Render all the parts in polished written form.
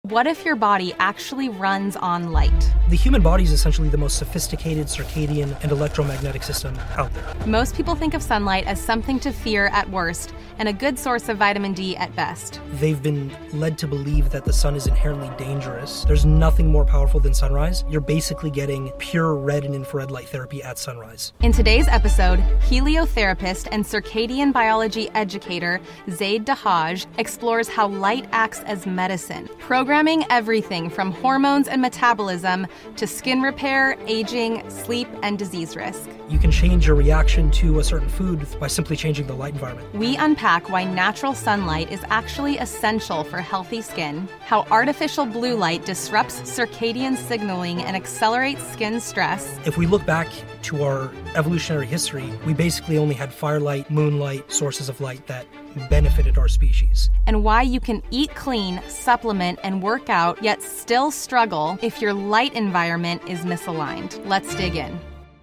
What if your body actually runs on light? The human body is essentially the most sophisticated circadian and electromagnetic system out there. Most people think of sunlight as something to fear at worst and a good source of vitamin D at best. They've been led to believe that the sun is inherently dangerous. There's nothing more powerful than sunrise. You're basically getting pure red and infrared light therapy at sunrise. In today's episode, heliotherapist and circadian biology educator Zaid Dahaj explores how light acts as medicine, programming everything from hormones and metabolism to skin repair, aging, sleep, and disease risk. You can change your reaction to a certain food by simply changing the light environment. We unpack why natural sunlight is actually essential for healthy skin, how artificial blue light disrupts circadian signaling and accelerates skin stress. If we look back to our evolutionary history, we basically only had firelight, moonlight, sources of light that benefited our species. And why you can eat clean, supplement, and work out, yet still struggle if your light environment is misaligned. Let's dig in.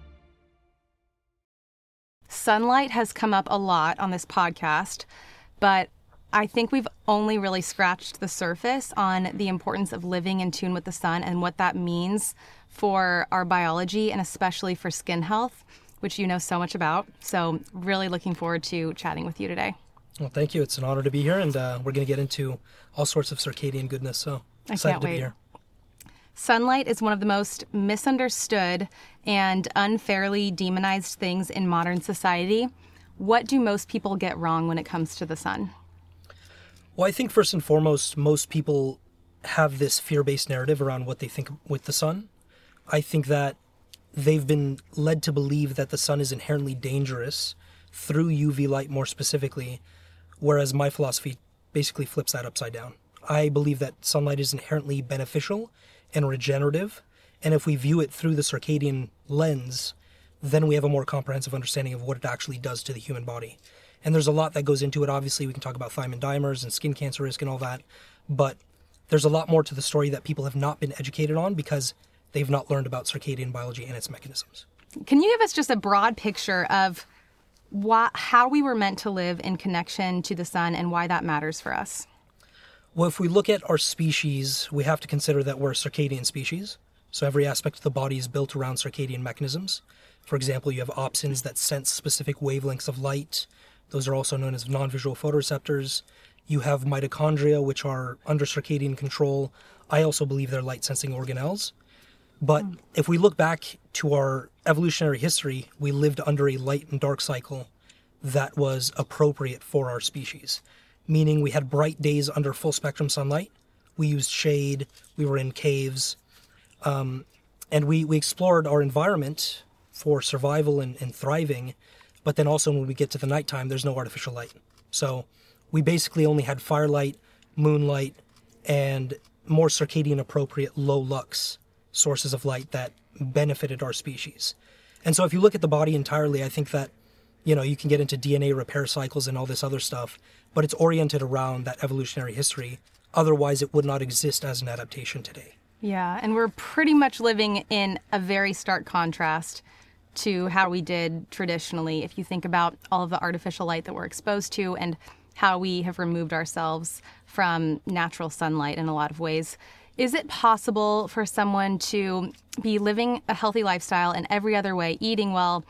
Sunlight has come up a lot on this podcast, but I think we've only really scratched the surface on the importance of living in tune with the sun and what that means for our biology and especially for skin health, which you know so much about. So really looking forward to chatting with you today. Well, thank you. It's an honor to be here, and we're going to get into all sorts of circadian goodness, so excited to be here. Sunlight is one of the most misunderstood and unfairly demonized things in modern society. What do most people get wrong when it comes to the sun? Well, I think first and foremost, most people have this fear-based narrative around what they think with the sun. I think that they've been led to believe that the sun is inherently dangerous through UV light more specifically, whereas my philosophy basically flips that upside down. I believe that sunlight is inherently beneficial and regenerative, and if we view it through the circadian lens, then we have a more comprehensive understanding of what it actually does to the human body. And there's a lot that goes into it. Obviously, we can talk about thiamine dimers and skin cancer risk and all that, but there's a lot more to the story that people have not been educated on because they've not learned about circadian biology and its mechanisms. Can you give us just a broad picture of how we were meant to live in connection to the sun and why that matters for us? Well, if we look at our species, we have to consider that we're a circadian species. So every aspect of the body is built around circadian mechanisms. For example, you have opsins that sense specific wavelengths of light. Those are also known as non-visual photoreceptors. You have mitochondria, which are under circadian control. I also believe they're light-sensing organelles. But if we look back to our evolutionary history, we lived under a light and dark cycle that was appropriate for our species. Meaning we had bright days under full spectrum sunlight. We used shade. We were in caves. And we explored our environment for survival and thriving. But then also when we get to the nighttime, there's no artificial light. So we basically only had firelight, moonlight, and more circadian appropriate low lux sources of light that benefited our species. And so if you look at the body entirely, I think that, you can get into DNA repair cycles and all this other stuff, but it's oriented around that evolutionary history. Otherwise, it would not exist as an adaptation today. Yeah, and we're pretty much living in a very stark contrast to how we did traditionally. If you think about all of the artificial light that we're exposed to and how we have removed ourselves from natural sunlight in a lot of ways. Is it possible for someone to be living a healthy lifestyle in every other way, eating well,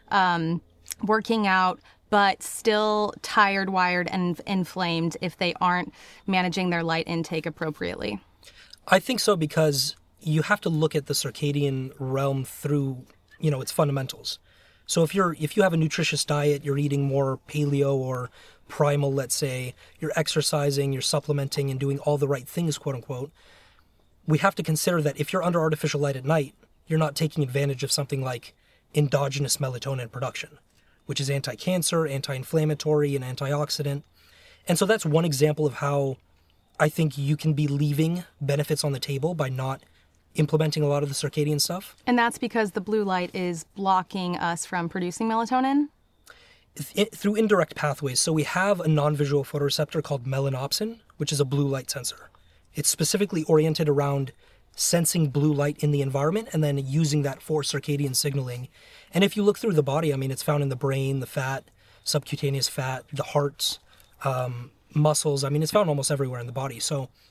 working out, but still tired, wired, and inflamed if they aren't managing their light intake appropriately? I think so, because you have to look at the circadian realm through, its fundamentals. So if you have a nutritious diet, you're eating more paleo or primal, let's say, you're exercising, you're supplementing and doing all the right things, quote unquote, we have to consider that if you're under artificial light at night, you're not taking advantage of something like endogenous melatonin production, which is anti-cancer, anti-inflammatory, and antioxidant. And so that's one example of how I think you can be leaving benefits on the table by not implementing a lot of the circadian stuff. And that's because the blue light is blocking us from producing melatonin? Through indirect pathways. So we have a non-visual photoreceptor called melanopsin, which is a blue light sensor. It's specifically oriented around sensing blue light in the environment and then using that for circadian signaling. And if you look through the body, it's found in the brain, the fat, subcutaneous fat, the heart, muscles. It's found almost everywhere in the body. So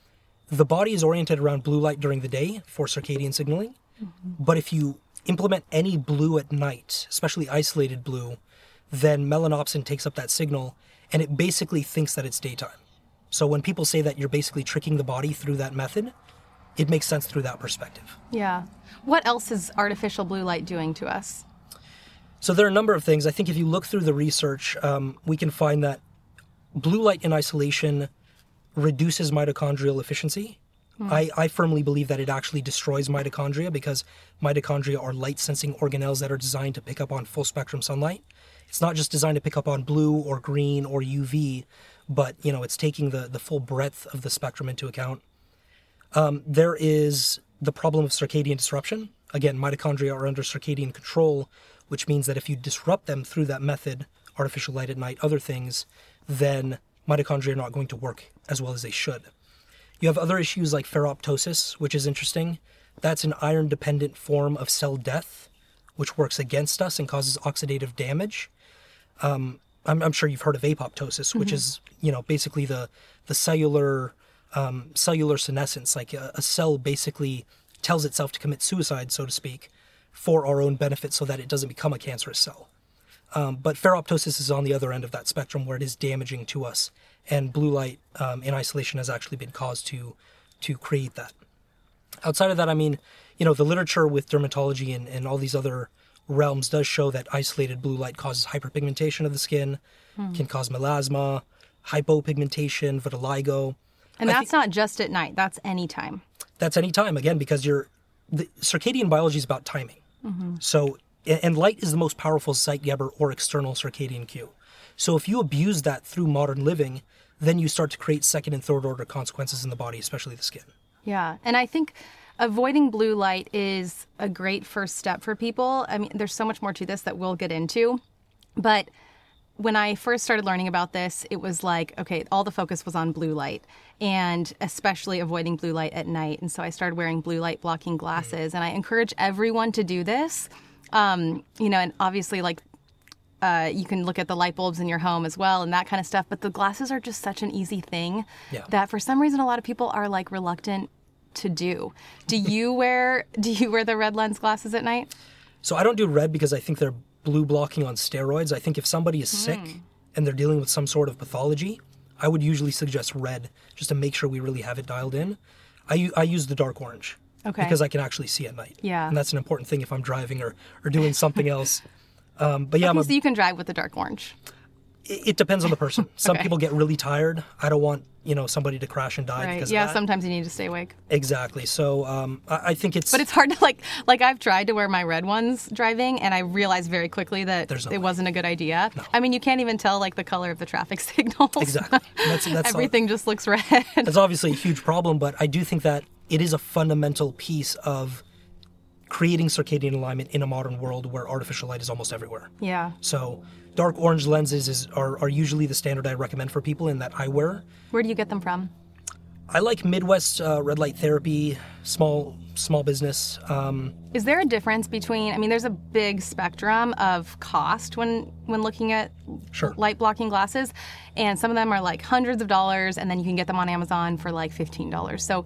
the body is oriented around blue light during the day for circadian signaling. But if you implement any blue at night, especially isolated blue, then melanopsin takes up that signal and it basically thinks that it's daytime. So when people say that you're basically tricking the body through that method, it makes sense through that perspective. Yeah. What else is artificial blue light doing to us? So there are a number of things. I think if you look through the research, we can find that blue light in isolation reduces mitochondrial efficiency. I firmly believe that it actually destroys mitochondria because mitochondria are light-sensing organelles that are designed to pick up on full-spectrum sunlight. It's not just designed to pick up on blue or green or UV, but it's taking the full breadth of the spectrum into account. There is the problem of circadian disruption. Again, mitochondria are under circadian control, which means that if you disrupt them through that method, artificial light at night, other things, then mitochondria are not going to work as well as they should. You have other issues like ferroptosis, which is interesting. That's an iron-dependent form of cell death, which works against us and causes oxidative damage. I'm sure you've heard of apoptosis, which is basically the cellular senescence. Like a cell basically tells itself to commit suicide, so to speak, for our own benefit so that it doesn't become a cancerous cell. But ferroptosis is on the other end of that spectrum where it is damaging to us. And blue light in isolation has actually been caused to create that. Outside of that, the literature with dermatology and all these other realms does show that isolated blue light causes hyperpigmentation of the skin, can cause melasma, hypopigmentation, vitiligo. And that's not just at night. That's anytime. That's anytime, again, because the circadian biology is about timing. So, and light is the most powerful Zeitgeber or external circadian cue. So if you abuse that through modern living, then you start to create second and third order consequences in the body, especially the skin. Yeah. And I think avoiding blue light is a great first step for people. There's so much more to this that we'll get into. But when I first started learning about this, it was like, okay, all the focus was on blue light and especially avoiding blue light at night. And so I started wearing blue light blocking glasses. And I encourage everyone to do this. And obviously you can look at the light bulbs in your home as well and that kind of stuff. But the glasses are just such an easy thing that for some reason a lot of people are reluctant to do. Do you wear the red lens glasses at night? So I don't do red because I think they're blue blocking on steroids. I think if somebody is sick and they're dealing with some sort of pathology, I would usually suggest red just to make sure we really have it dialed in. I use the dark orange because I can actually see at night. Yeah. And that's an important thing if I'm driving or doing something else. But yeah, so you can drive with the dark orange. It depends on the person. Some people get really tired. I don't want somebody to crash and die because of that. Sometimes you need to stay awake. Exactly. So I think it's... But it's hard to like I've tried to wear my red ones driving and I realized very quickly that it wasn't a good idea. No. You can't even tell the color of the traffic signals. Exactly. That's everything just looks red. That's obviously a huge problem, but I do think that it is a fundamental piece of creating circadian alignment in a modern world where artificial light is almost everywhere. Yeah. So dark orange lenses are usually the standard I recommend for people in that I wear. Where do you get them from? I like Midwest Red Light Therapy, small business. Is there a difference between, there's a big spectrum of cost when looking at light blocking glasses, and some of them are hundreds of dollars, and then you can get them on Amazon for $15. So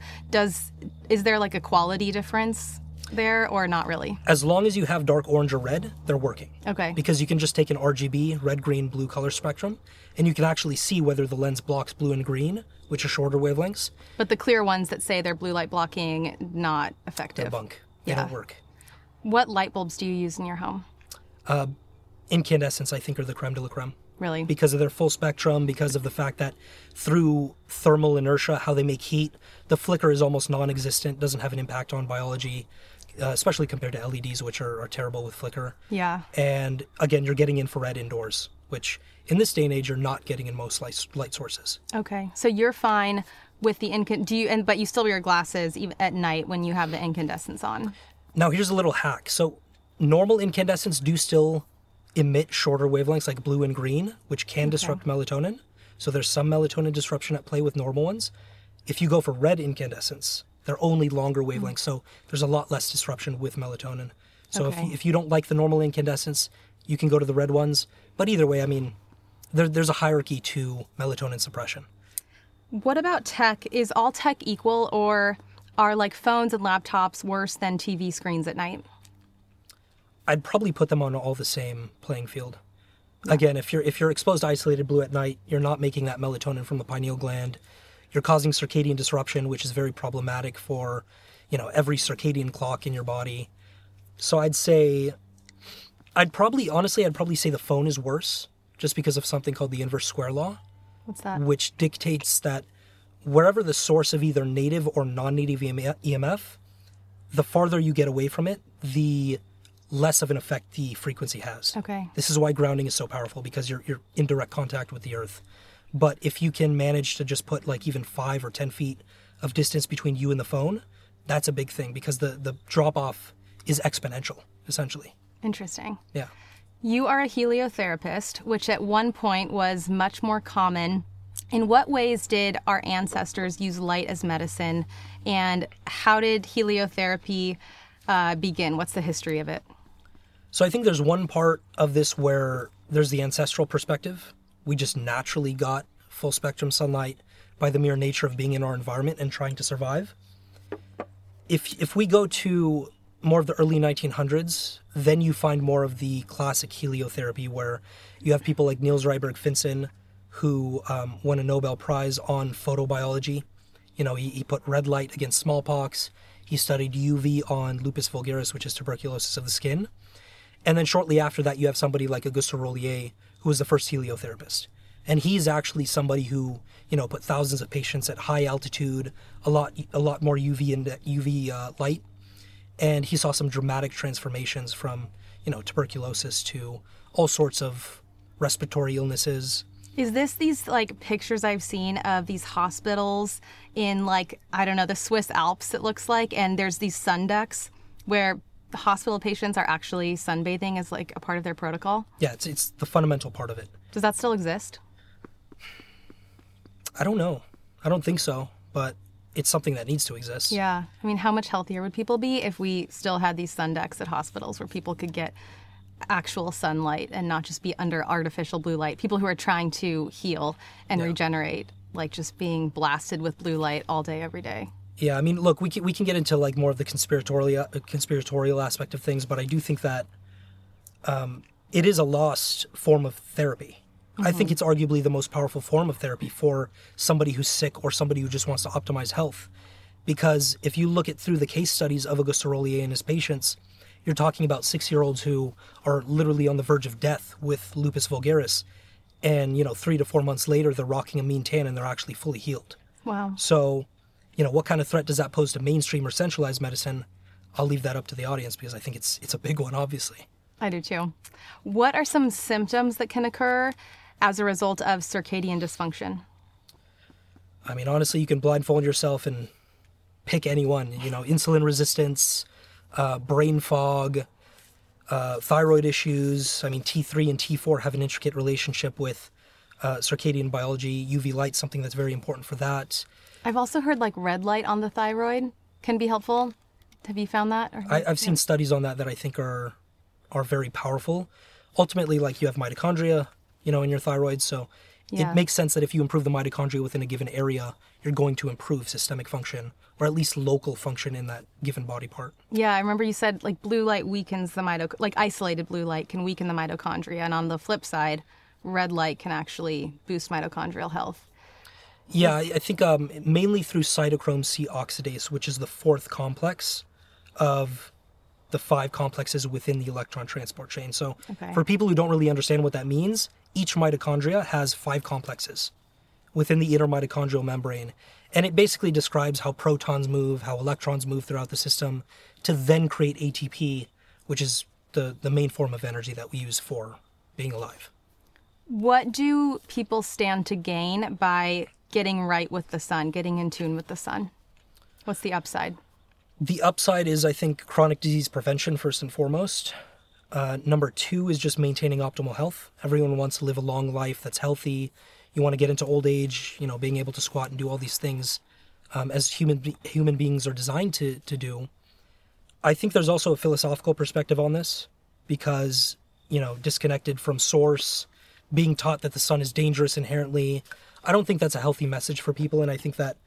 is there a quality difference there or not really? As long as you have dark orange or red, they're working. Okay. Because you can just take an RGB, red, green, blue color spectrum, and you can actually see whether the lens blocks blue and green, which are shorter wavelengths. But the clear ones that say they're blue light blocking, not effective. They're bunk. They don't work. What light bulbs do you use in your home? Incandescents, I think, are the creme de la creme. Really? Because of their full spectrum, because of the fact that through thermal inertia, how they make heat, the flicker is almost non-existent, doesn't have an impact on biology, especially compared to LEDs, which are terrible with flicker. Yeah. And again, you're getting infrared indoors, which in this day and age, you're not getting in most light sources. Okay. So you're fine with the but you still wear glasses even at night when you have the incandescents on. Now, here's a little hack. So normal incandescents do still emit shorter wavelengths like blue and green, which can disrupt melatonin. So there's some melatonin disruption at play with normal ones. If you go for red incandescents, they're only longer wavelengths, so there's a lot less disruption with melatonin. So if you don't like the normal incandescents, you can go to the red ones. But either way, there's a hierarchy to melatonin suppression. What about tech? Is all tech equal, or are like phones and laptops worse than TV screens at night? I'd probably put them on all the same playing field. Yeah. Again, if you're exposed to isolated blue at night, you're not making that melatonin from the pineal gland. You're causing circadian disruption, which is very problematic for, every circadian clock in your body. So I'd probably say the phone is worse, just because of something called the inverse square law. What's that? Which dictates that wherever the source of either native or non-native EMF, the farther you get away from it, the less of an effect the frequency has. Okay. This is why grounding is so powerful, because you're in direct contact with the earth. But if you can manage to just put like even 5 or 10 feet of distance between you and the phone, that's a big thing, because the drop-off is exponential, essentially. Interesting. Yeah. You are a heliotherapist, which at one point was much more common. In what ways did our ancestors use light as medicine, and how did heliotherapy begin? What's the history of it? So I think there's one part of this where there's the ancestral perspective. We just naturally got full spectrum sunlight by the mere nature of being in our environment and trying to survive. If we go to more of the early 1900s, then you find more of the classic heliotherapy, where you have people like Niels Ryberg-Finsen, who won a Nobel Prize on photobiology. He put red light against smallpox. He studied UV on lupus vulgaris, which is tuberculosis of the skin. And then shortly after that, you have somebody like Auguste Rollier, who was the first heliotherapist. And he's actually somebody who, put thousands of patients at high altitude, a lot more UV light. And he saw some dramatic transformations from, tuberculosis to all sorts of respiratory illnesses. Is this these like pictures I've seen of these hospitals in the Swiss Alps, it looks like, and there's these sun decks where the hospital patients are actually sunbathing as like a part of their protocol? Yeah, it's the fundamental part of it. Does that still exist? I don't know. I don't think so, but it's something that needs to exist. Yeah. I mean, how much healthier would people be if we still had these sun decks at hospitals where people could get actual sunlight and not just be under artificial blue light? People who are trying to heal and regenerate, like just being blasted with blue light all day, every day. Yeah, I mean, look, we can get into like more of the conspiratorial aspect of things, but I do think that it is a lost form of therapy. Mm-hmm. I think it's arguably the most powerful form of therapy for somebody who's sick or somebody who just wants to optimize health. Because if you look at through the case studies of Auguste Rollier and his patients, you're talking about 6-year-olds who are literally on the verge of death with lupus vulgaris. And, 3 to 4 months later, they're rocking a mean tan and they're actually fully healed. Wow. So, what kind of threat does that pose to mainstream or centralized medicine? I'll leave that up to the audience, because I think it's a big one, obviously. I do too. What are some symptoms that can occur as a result of circadian dysfunction? I mean, honestly, you can blindfold yourself and pick any one. Insulin resistance, brain fog, thyroid issues. I mean, T3 and T4 have an intricate relationship with circadian biology. UV light, something that's very important for that. I've also heard like red light on the thyroid can be helpful. Have you found that? I've seen studies on that I think are very powerful. Ultimately, like, you have mitochondria, in your thyroid, so it makes sense that if you improve the mitochondria within a given area, you're going to improve systemic function, or at least local function in that given body part. Yeah, I remember you said like blue light weakens the isolated blue light can weaken the mitochondria, and on the flip side, red light can actually boost mitochondrial health. Yeah, I think mainly through cytochrome C oxidase, which is the 4th complex of the 5 complexes within the electron transport chain. So for people who don't really understand what that means, each mitochondria has 5 complexes within the inner mitochondrial membrane. And it basically describes how protons move, how electrons move throughout the system to then create ATP, which is the main form of energy that we use for being alive. What do people stand to gain by getting right with the sun, getting in tune with the sun? What's the upside? The upside is, I think, chronic disease prevention, first and foremost. Number 2 is just maintaining optimal health. Everyone wants to live a long life that's healthy. You want to get into old age, being able to squat and do all these things as human beings are designed to do. I think there's also a philosophical perspective on this, because, disconnected from source, being taught that the sun is dangerous inherently, I don't think that's a healthy message for people, and I think that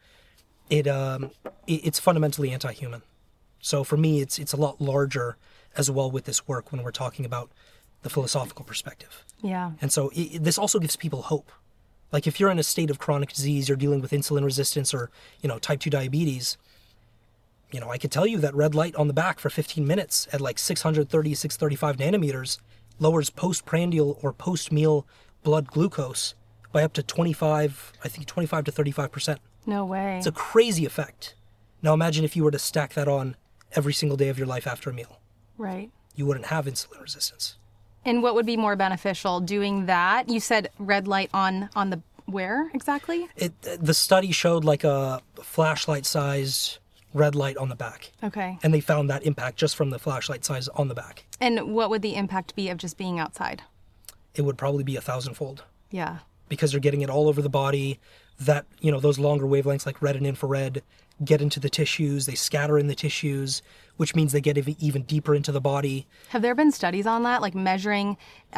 it's fundamentally anti-human. So for me, it's a lot larger as well with this work when we're talking about the philosophical perspective. Yeah. And so this also gives people hope. Like if you're in a state of chronic disease, you're dealing with insulin resistance or, type 2 diabetes, I could tell you that red light on the back for 15 minutes at like 630, 635 nanometers lowers postprandial or post-meal blood glucose by up to 25 to 35%. No way. It's a crazy effect. Now imagine if you were to stack that on every single day of your life after a meal. Right. You wouldn't have insulin resistance. And what would be more beneficial, doing that? You said red light on the where exactly? The study showed like a flashlight size red light on the back. Okay. And they found that impact just from the flashlight size on the back. And what would the impact be of just being outside? It would probably be 1,000-fold. Yeah. Because you're getting it all over the body. That, those longer wavelengths like red and infrared get into the tissues, they scatter in the tissues, which means they get even deeper into the body. Have there been studies on that, like measuring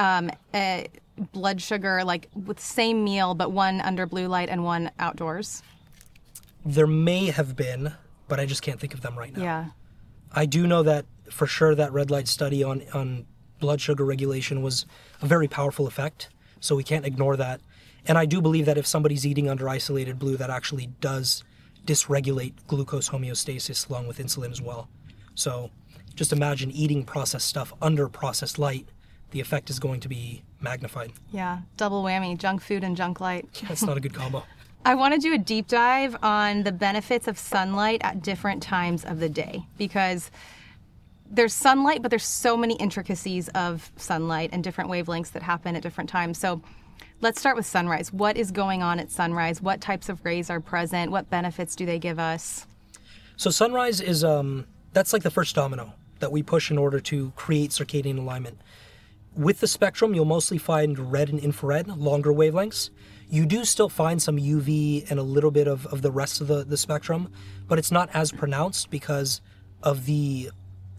blood sugar, like with the same meal, but one under blue light and one outdoors? There may have been, but I just can't think of them right now. Yeah. I do know that for sure that red light study on blood sugar regulation was a very powerful effect, so we can't ignore that. And I do believe that if somebody's eating under isolated blue, that actually does dysregulate glucose homeostasis along with insulin as well. So just imagine eating processed stuff under processed light. The effect is going to be magnified. Yeah, double whammy, junk food and junk light. That's not a good combo. I want to do a deep dive on the benefits of sunlight at different times of the day, because there's sunlight, but there's so many intricacies of sunlight and different wavelengths that happen at different times. So let's start with sunrise. What is going on at sunrise? What types of rays are present? What benefits do they give us? So sunrise is, that's like the first domino that we push in order to create circadian alignment. With the spectrum, you'll mostly find red and infrared, longer wavelengths. You do still find some UV and a little bit of the rest of the spectrum, but it's not as pronounced because of the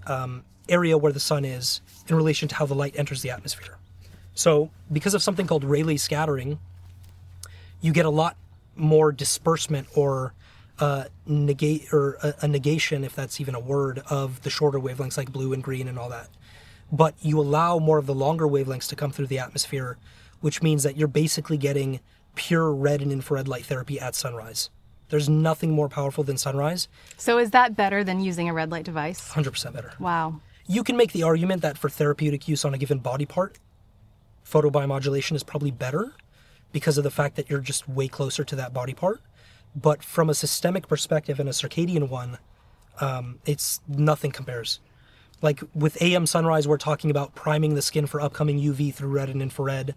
area where the sun is in relation to how the light enters the atmosphere. So because of something called Rayleigh scattering, you get a lot more disbursement or a negation, if that's even a word, of the shorter wavelengths like blue and green and all that. But you allow more of the longer wavelengths to come through the atmosphere, which means that you're basically getting pure red and infrared light therapy at sunrise. There's nothing more powerful than sunrise. So is that better than using a red light device? 100% better. Wow. You can make the argument that for therapeutic use on a given body part, photobiomodulation is probably better because of the fact that you're just way closer to that body part. But from a systemic perspective and a circadian one, it's nothing compares. Like with AM sunrise, we're talking about priming the skin for upcoming UV through red and infrared.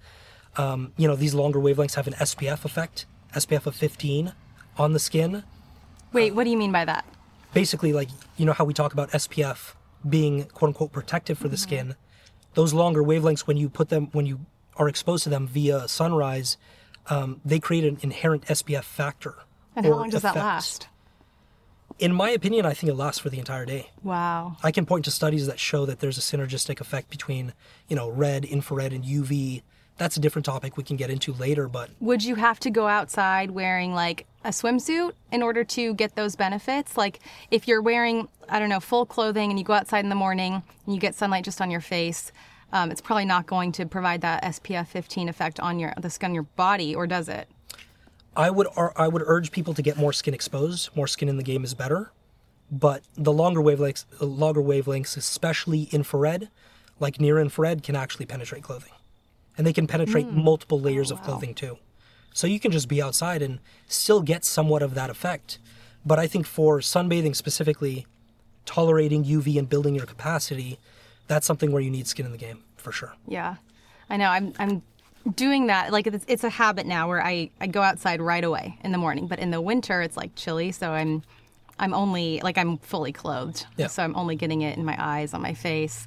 These longer wavelengths have an SPF effect, SPF of 15 on the skin. Wait, what do you mean by that? Basically, like, how we talk about SPF being quote unquote protective for the skin. Those longer wavelengths, when you are exposed to them via sunrise, they create an inherent SPF factor. And how long does that last? In my opinion, I think it lasts for the entire day. Wow. I can point to studies that show that there's a synergistic effect between, red, infrared, and UV. That's a different topic we can get into later, but... Would you have to go outside wearing, like, a swimsuit in order to get those benefits? Like, if you're wearing, full clothing and you go outside in the morning and you get sunlight just on your face, it's probably not going to provide that SPF 15 effect on the skin on your body, or does it? I would urge people to get more skin exposed. More skin in the game is better. But the longer wavelengths, especially infrared, like near infrared, can actually penetrate clothing. And they can penetrate multiple layers of clothing too. So you can just be outside and still get somewhat of that effect. But I think for sunbathing specifically, tolerating UV and building your capacity, that's something where you need skin in the game, for sure. Yeah, I know. I'm doing that. Like, it's a habit now where I go outside right away in the morning. But in the winter, it's like chilly, so I'm only, like, I'm fully clothed. Yeah. So I'm only getting it in my eyes, on my face.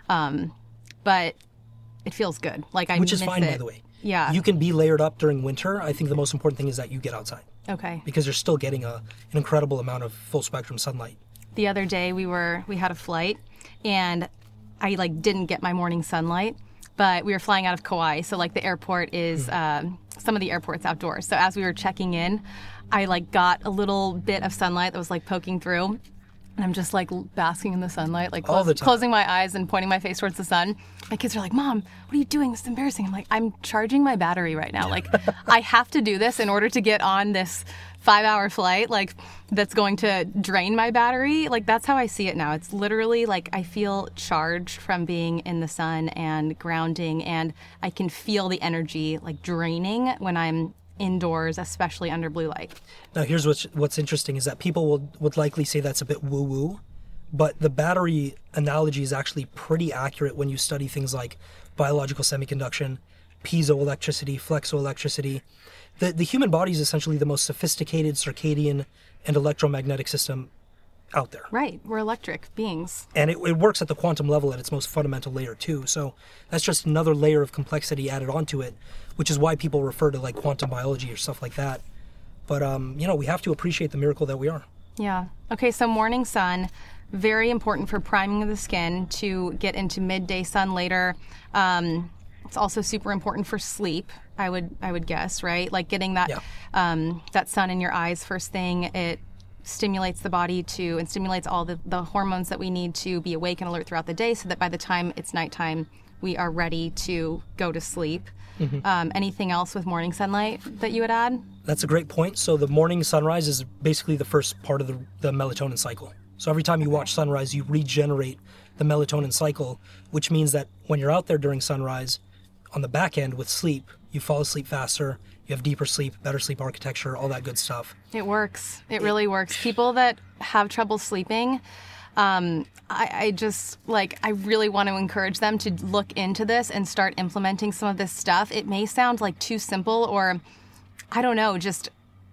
But it feels good. Like, Which is fine, by the way. Yeah. You can be layered up during winter. I think the most important thing is that you get outside. Okay. Because you're still getting an incredible amount of full spectrum sunlight. The other day we had a flight, and I didn't get my morning sunlight, but we were flying out of Kauai, so the airport is some of the airports outdoors. So as we were checking in, I like got a little bit of sunlight that was like poking through. And I'm just like basking in the sunlight, like all the time, closing my eyes and pointing my face towards the sun. My kids are like, Mom, what are you doing? This is embarrassing. I'm like, I'm charging my battery right now. Like, I have to do this in order to get on this 5-hour flight, like, that's going to drain my battery. Like, that's how I see it now. It's literally like I feel charged from being in the sun and grounding, and I can feel the energy like draining when I'm indoors, especially under blue light. Now, here's what's interesting is that people would likely say that's a bit woo-woo, but the battery analogy is actually pretty accurate when you study things like biological semiconduction, piezoelectricity, flexoelectricity. The human body is essentially the most sophisticated circadian and electromagnetic system out there. Right. We're electric beings. And it works at the quantum level at its most fundamental layer too. So that's just another layer of complexity added onto it, which is why people refer to like quantum biology or stuff like that. But, we have to appreciate the miracle that we are. Yeah. Okay, so morning sun, very important for priming of the skin to get into midday sun later. It's also super important for sleep, I would guess, right? Like getting that that sun in your eyes first thing, it stimulates the body and stimulates all the hormones that we need to be awake and alert throughout the day so that by the time it's nighttime, we are ready to go to sleep. Mm-hmm. Anything else with morning sunlight that you would add? That's a great point. So the morning sunrise is basically the first part of the melatonin cycle. So every time you watch sunrise, you regenerate the melatonin cycle, which means that when you're out there during sunrise, on the back end with sleep, you fall asleep faster, you have deeper sleep, better sleep architecture, all that good stuff. It works. It really works. People that have trouble sleeping, I really want to encourage them to look into this and start implementing some of this stuff. It may sound like too simple or, I don't know, just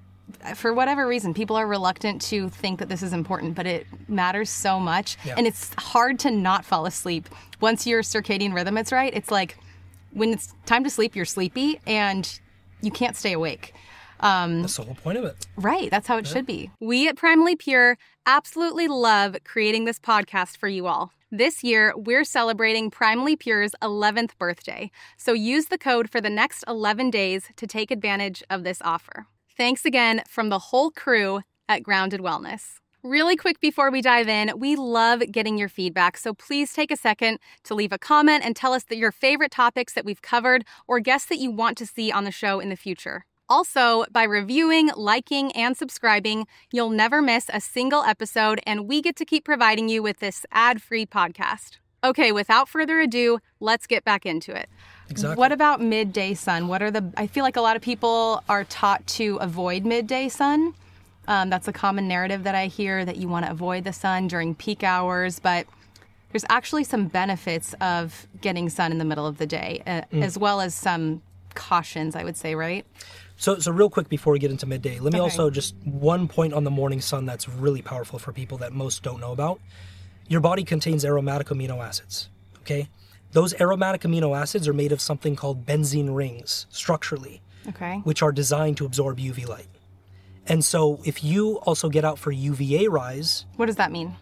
for whatever reason, people are reluctant to think that this is important, but it matters so much. Yeah. And it's hard to not fall asleep. Once your circadian rhythm is right, it's like when it's time to sleep, you're sleepy and you can't stay awake. That's the whole point of it. Right. That's how it should be. We at Primally Pure absolutely love creating this podcast for you all. This year, we're celebrating Primally Pure's 11th birthday. So use the code for the next 11 days to take advantage of this offer. Thanks again from the whole crew at Grounded Wellness. Really quick before we dive in, we love getting your feedback, so please take a second to leave a comment and tell us that your favorite topics that we've covered or guests that you want to see on the show in the future. Also, by reviewing, liking, and subscribing, you'll never miss a single episode, and we get to keep providing you with this ad-free podcast. Okay, without further ado, let's get back into it. Exactly. What about midday sun? I feel like a lot of people are taught to avoid midday sun. That's a common narrative that I hear, that you want to avoid the sun during peak hours, but there's actually some benefits of getting sun in the middle of the day, as well as some cautions, I would say, right? So real quick before we get into midday, let me also just one point on the morning sun that's really powerful for people that most don't know about. Your body contains aromatic amino acids, okay? Those aromatic amino acids are made of something called benzene rings, structurally, which are designed to absorb UV light. And so if you also get out for UVA rise... What does that mean?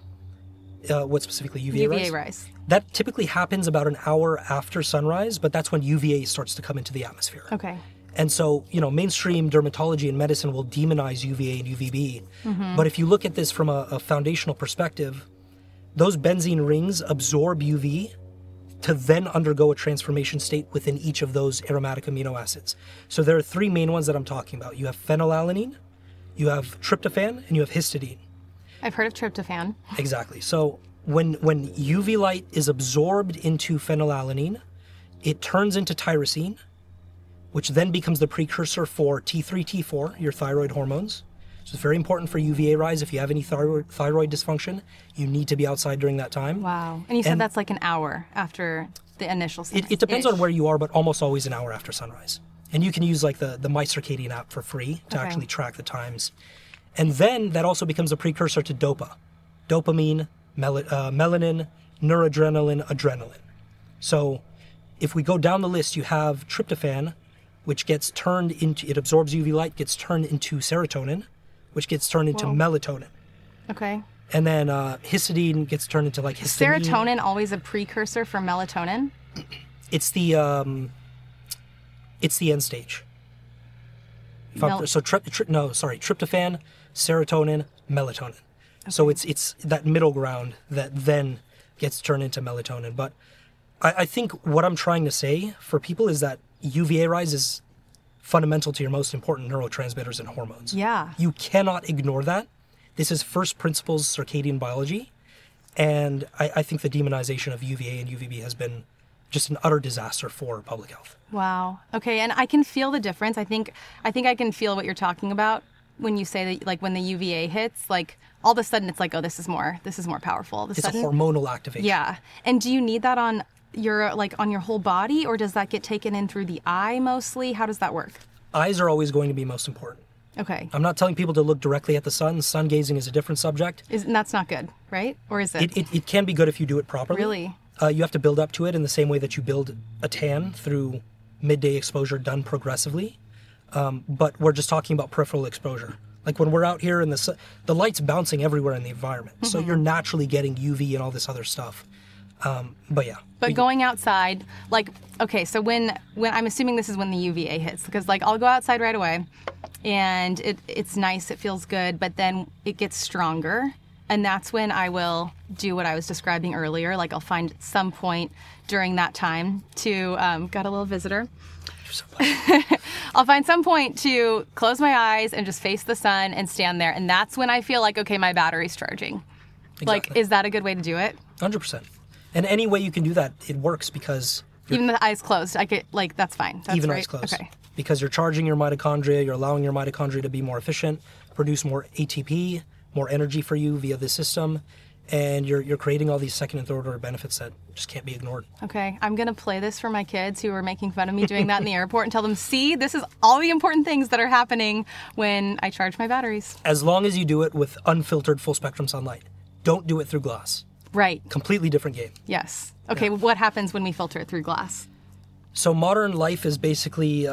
What specifically, UVA rise? UVA rise. That typically happens about an hour after sunrise, but that's when UVA starts to come into the atmosphere. Okay. And so, mainstream dermatology and medicine will demonize UVA and UVB. Mm-hmm. But if you look at this from a foundational perspective, those benzene rings absorb UV to then undergo a transformation state within each of those aromatic amino acids. So there are three main ones that I'm talking about. You have phenylalanine, you have tryptophan, and you have histidine. I've heard of tryptophan. Exactly. So when UV light is absorbed into phenylalanine, it turns into tyrosine, which then becomes the precursor for T3, T4, your thyroid hormones. So it's very important for UVA rise. If you have any thyroid dysfunction, you need to be outside during that time. Wow. And you said that's like an hour after the initial sunrise. It depends on where you are, but almost always an hour after sunrise. And you can use like the My Circadian app for free to actually track the times. And then that also becomes a precursor to DOPA. Dopamine, melanin, noradrenaline, adrenaline. So if we go down the list, you have tryptophan, which gets turned into, it absorbs UV light, gets turned into serotonin, which gets turned into melatonin. Okay. And then histidine gets turned into like histamine. Serotonin always a precursor for melatonin? It's the end stage. Tryptophan, serotonin, melatonin. Okay. So it's that middle ground that then gets turned into melatonin. But I think what I'm trying to say for people is that UVA rise is fundamental to your most important neurotransmitters and hormones. Yeah. You cannot ignore that. This is first principles circadian biology. And I think the demonization of UVA and UVB has been just an utter disaster for public health. Wow. Okay, and I can feel the difference. I think I can feel what you're talking about when you say that, like, when the UVA hits, like, all of a sudden it's like, oh, this is more powerful. All of a It's sudden, a hormonal activation. Yeah. And do you need that on your whole body, or does that get taken in through the eye mostly? How does that work? Eyes are always going to be most important. Okay. I'm not telling people to look directly at the sun. Sun gazing is a different subject. And that's not good, right? Or is it? It can be good if you do it properly. Really? You have to build up to it in the same way that you build a tan through midday exposure done progressively. But we're just talking about peripheral exposure. Like when we're out here and the light's bouncing everywhere in the environment. Mm-hmm. So you're naturally getting UV and all this other stuff. But yeah. But going outside, like, okay, so when I'm assuming this is when the UVA hits, because, like, I'll go outside right away and it's nice, it feels good, but then it gets stronger. And that's when I will do what I was describing earlier. Like, I'll find some point during that time to, got a little visitor. I'll find some point to close my eyes and just face the sun and stand there. And that's when I feel like, okay, my battery's charging. Exactly. Like, is that a good way to do it? 100%. And any way you can do that, it works because... Even the eyes closed, I could, like, that's fine. That's even right. Eyes closed. Okay. Because you're charging your mitochondria, you're allowing your mitochondria to be more efficient, produce more ATP, more energy for you via the system, and you're creating all these second and third order benefits that just can't be ignored. Okay, I'm going to play this for my kids who are making fun of me doing that in the airport and tell them, see, this is all the important things that are happening when I charge my batteries. As long as you do it with unfiltered full spectrum sunlight. Don't do it through glass. Right. Completely different game. Yes. Okay, Yeah. What happens when we filter it through glass? So modern life is basically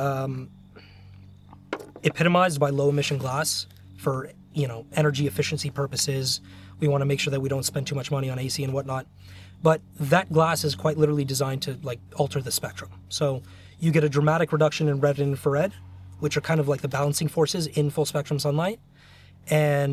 epitomized by low emission glass for, energy efficiency purposes. We want to make sure that we don't spend too much money on AC and whatnot. But that glass is quite literally designed to, like, alter the spectrum. So you get a dramatic reduction in red and infrared, which are kind of like the balancing forces in full spectrum sunlight. And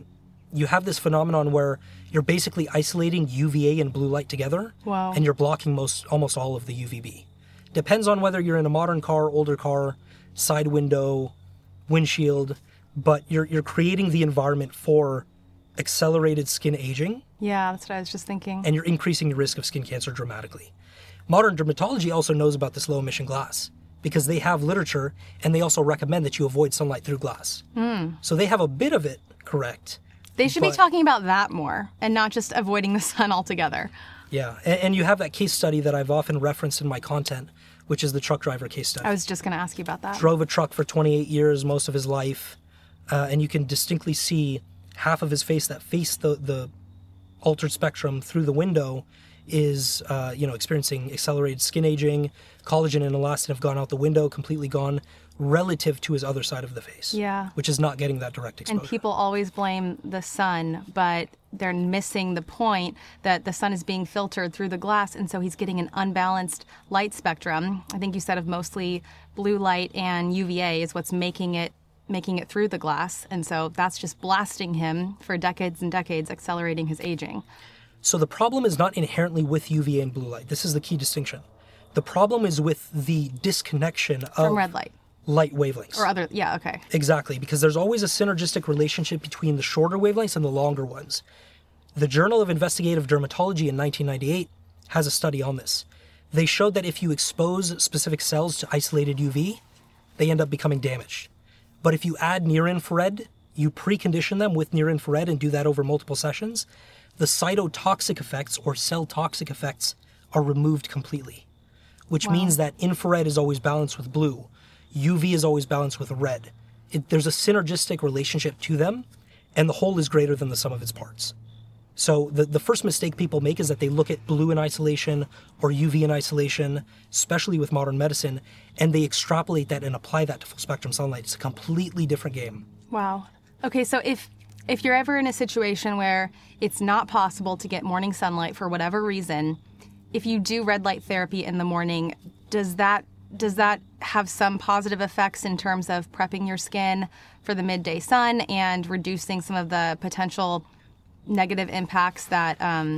you have this phenomenon where you're basically isolating UVA and blue light together. Wow. And you're blocking almost all of the UVB. Depends on whether you're in a modern car, older car, side window, windshield, but you're creating the environment for accelerated skin aging. Yeah, that's what I was just thinking. And you're increasing your risk of skin cancer dramatically. Modern dermatology also knows about this low emission glass because they have literature and they also recommend that you avoid sunlight through glass. So they have a bit of it correct. They should be talking about that more and not just avoiding the sun altogether. Yeah, and you have that case study that I've often referenced in my content, which is the truck driver case study. I was just going to ask you about that. Drove a truck for 28 years, most of his life, and you can distinctly see half of his face that faced the altered spectrum through the window is, experiencing accelerated skin aging. Collagen and elastin have gone out the window, completely gone, relative to his other side of the face. Yeah. Which is not getting that direct exposure. And people always blame the sun, but they're missing the point that the sun is being filtered through the glass, and so he's getting an unbalanced light spectrum. I think you said of mostly blue light and UVA is what's making it through the glass, and so that's just blasting him for decades and decades, accelerating his aging. So the problem is not inherently with UVA and blue light. This is the key distinction. The problem is with the disconnection from red light. Light wavelengths. Or other, yeah, okay. Exactly, because there's always a synergistic relationship between the shorter wavelengths and the longer ones. The Journal of Investigative Dermatology in 1998 has a study on this. They showed that if you expose specific cells to isolated UV, they end up becoming damaged. But if you add near-infrared, you precondition them with near-infrared and do that over multiple sessions, the cytotoxic effects or cell toxic effects are removed completely, which means that infrared is always balanced with blue. UV is always balanced with red. There's a synergistic relationship to them, and the whole is greater than the sum of its parts. So the first mistake people make is that they look at blue in isolation or UV in isolation, especially with modern medicine, and they extrapolate that and apply that to full spectrum sunlight. It's a completely different game. Wow. Okay, so if you're ever in a situation where it's not possible to get morning sunlight for whatever reason, if you do red light therapy in the morning, does that have some positive effects in terms of prepping your skin for the midday sun and reducing some of the potential negative impacts that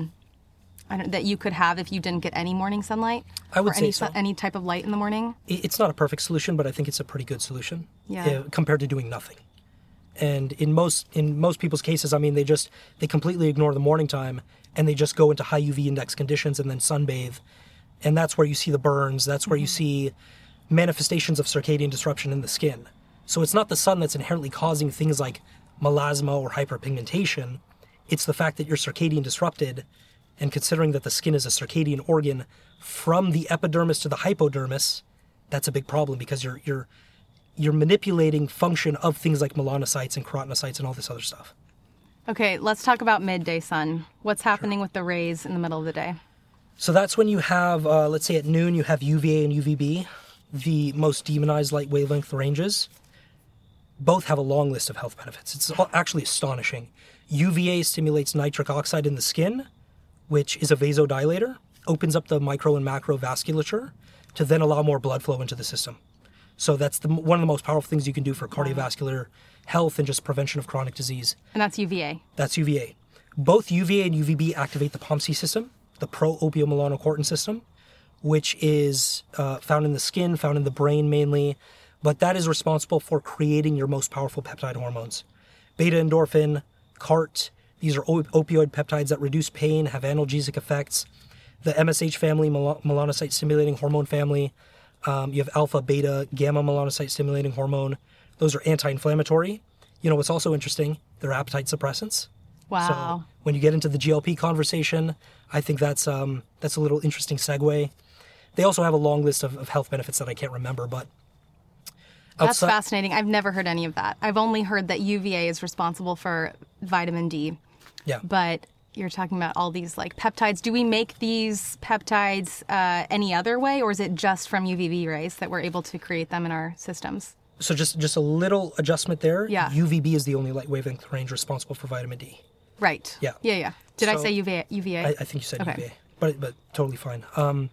that you could have if you didn't get any morning sunlight? I would or say so. Any type of light in the morning? It's not a perfect solution, but I think it's a pretty good solution Yeah. compared to doing nothing. And in most people's cases, I mean, they completely ignore the morning time and they just go into high UV index conditions and then sunbathe. And that's where you see the burns. That's where you see manifestations of circadian disruption in the skin. So it's not the sun that's inherently causing things like melasma or hyperpigmentation. It's the fact that you're circadian disrupted, and considering that the skin is a circadian organ from the epidermis to the hypodermis, that's a big problem because you're manipulating function of things like melanocytes and keratinocytes and all this other stuff. Okay, let's talk about midday sun. What's happening with the rays in the middle of the day? So that's when you have, let's say at noon, you have UVA and UVB, the most demonized light wavelength ranges. Both have a long list of health benefits. It's actually astonishing. UVA stimulates nitric oxide in the skin, which is a vasodilator, opens up the micro and macro vasculature to then allow more blood flow into the system. So that's one of the most powerful things you can do for cardiovascular health and just prevention of chronic disease. And that's UVA. That's UVA. Both UVA and UVB activate the POMC system, the pro-opiomelanocortin system, which is found in the skin, found in the brain mainly, but that is responsible for creating your most powerful peptide hormones. Beta endorphin, CART, these are opioid peptides that reduce pain, have analgesic effects. The MSH family, melanocyte stimulating hormone family, you have alpha, beta, gamma melanocyte stimulating hormone. Those are anti-inflammatory. You know what's also interesting? They're appetite suppressants. Wow. So when you get into the GLP conversation, I think that's a little interesting segue. They also have a long list of health benefits that I can't remember, but That's fascinating. I've never heard any of that. I've only heard that UVA is responsible for vitamin D. Yeah. But you're talking about all these like peptides. Do we make these peptides any other way, or is it just from UVB rays that we're able to create them in our systems? So just a little adjustment there. Yeah. UVB is the only light wavelength range responsible for vitamin D. Right. Yeah. Yeah. Did I So- say UVA? I think you said Okay. UVA, but totally fine.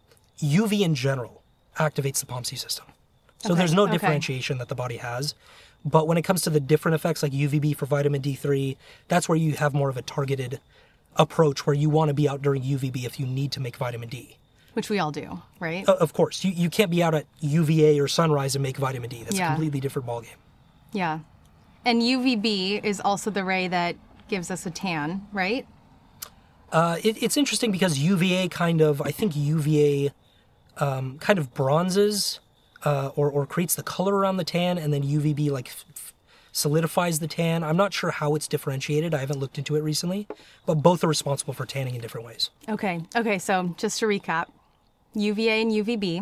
UV in general activates the POMC system. So there's no Okay. differentiation that the body has. But when it comes to the different effects like UVB for vitamin D3, that's where you have more of a targeted approach where you want to be out during UVB if you need to make vitamin D. Which we all do, right? Of course, you can't be out at UVA or sunrise and make vitamin D. That's Yeah. a completely different ballgame. Yeah. And UVB is also the ray that gives us a tan, right? It's interesting because UVA I think UVA kind of bronzes or creates the color around the tan, and then UVB solidifies the tan. I'm not sure how it's differentiated. I haven't looked into it recently, but both are responsible for tanning in different ways. Okay. So just to recap, UVA and UVB,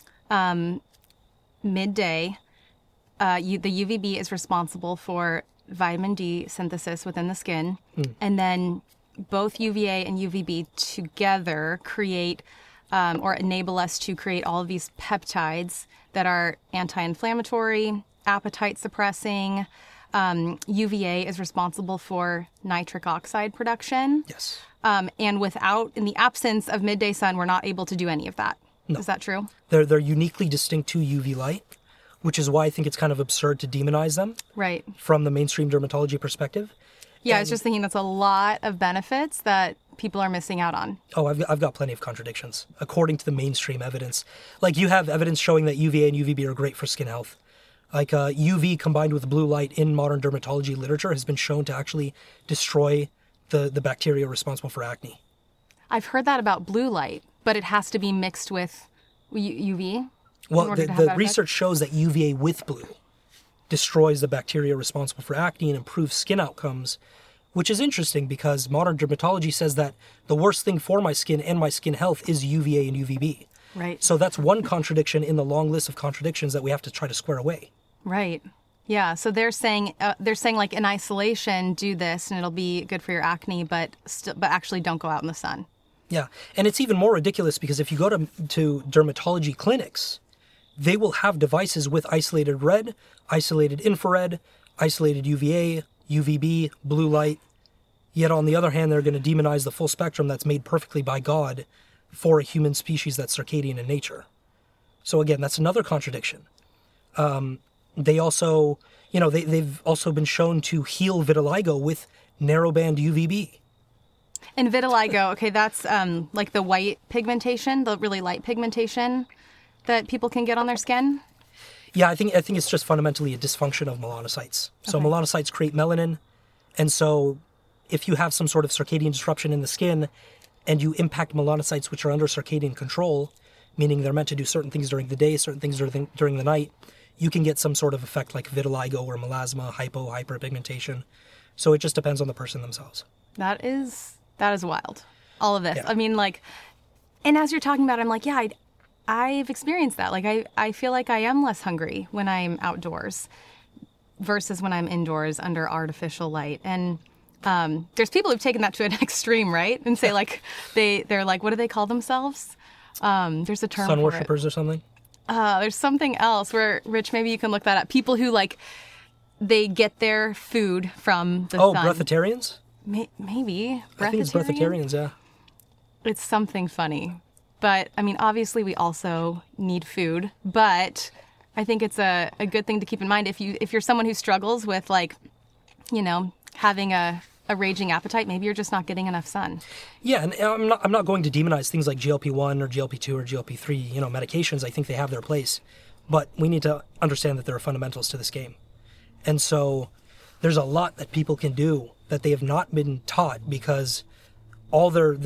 midday, the UVB is responsible for vitamin D synthesis within the skin, and then both UVA and UVB together create or enable us to create all of these peptides that are anti-inflammatory, appetite suppressing. UVA is responsible for nitric oxide production. Yes. And in the absence of midday sun, we're not able to do any of that. No. Is that true? They're uniquely distinct to UV light, which is why I think it's kind of absurd to demonize them Right. from the mainstream dermatology perspective. Yeah, I was just thinking that's a lot of benefits that people are missing out on. Oh, I've got plenty of contradictions according to the mainstream evidence. Like you have evidence showing that UVA and UVB are great for skin health. Like UV combined with blue light in modern dermatology literature has been shown to actually destroy the bacteria responsible for acne. I've heard that about blue light, but it has to be mixed with UV. Well, order to have the that research shows that UVA with blue destroys the bacteria responsible for acne and improves skin outcomes, which is interesting because modern dermatology says that the worst thing for my skin and my skin health is UVA and UVB. Right. So that's one contradiction in the long list of contradictions that we have to try to square away. Right. Yeah. So they're saying like in isolation, do this and it'll be good for your acne, but actually don't go out in the sun. Yeah, and it's even more ridiculous because if you go to dermatology clinics, they will have devices with isolated red, isolated infrared, isolated UVA, UVB, blue light. Yet on the other hand, they're going to demonize the full spectrum that's made perfectly by God for a human species that's circadian in nature. So again, that's another contradiction. They also, they've also been shown to heal vitiligo with narrowband UVB. And vitiligo, okay, that's like the white pigmentation, the really light pigmentation that people can get on their skin. Yeah, I think it's just fundamentally a dysfunction of melanocytes. So Okay. melanocytes create melanin, and so if you have some sort of circadian disruption in the skin and you impact melanocytes which are under circadian control, meaning they're meant to do certain things during the day, certain things during the night, you can get some sort of effect like vitiligo or melasma, hyperpigmentation. So it just depends on the person themselves. That is wild. All of this. Yeah. I mean, like, and as you're talking about it, I'm like, yeah, I've experienced that. Like, I feel like I am less hungry when I'm outdoors versus when I'm indoors under artificial light. And there's people who've taken that to an extreme, right? And say like, they're like, what do they call themselves? There's a term Sun for worshippers or something? There's something else where, Rich, maybe you can look that up. People who like, they get their food from the sun. Breatharians? Maybe. I think it's breatharians, yeah. It's something funny. But, I mean, obviously we also need food. But I think it's a good thing to keep in mind if you're someone who struggles with, like, having a raging appetite, maybe you're just not getting enough sun. Yeah, and I'm not going to demonize things like GLP-1 or GLP-2 or GLP-3, medications. I think they have their place. But we need to understand that there are fundamentals to this game. And so there's a lot that people can do that they have not been taught because all they're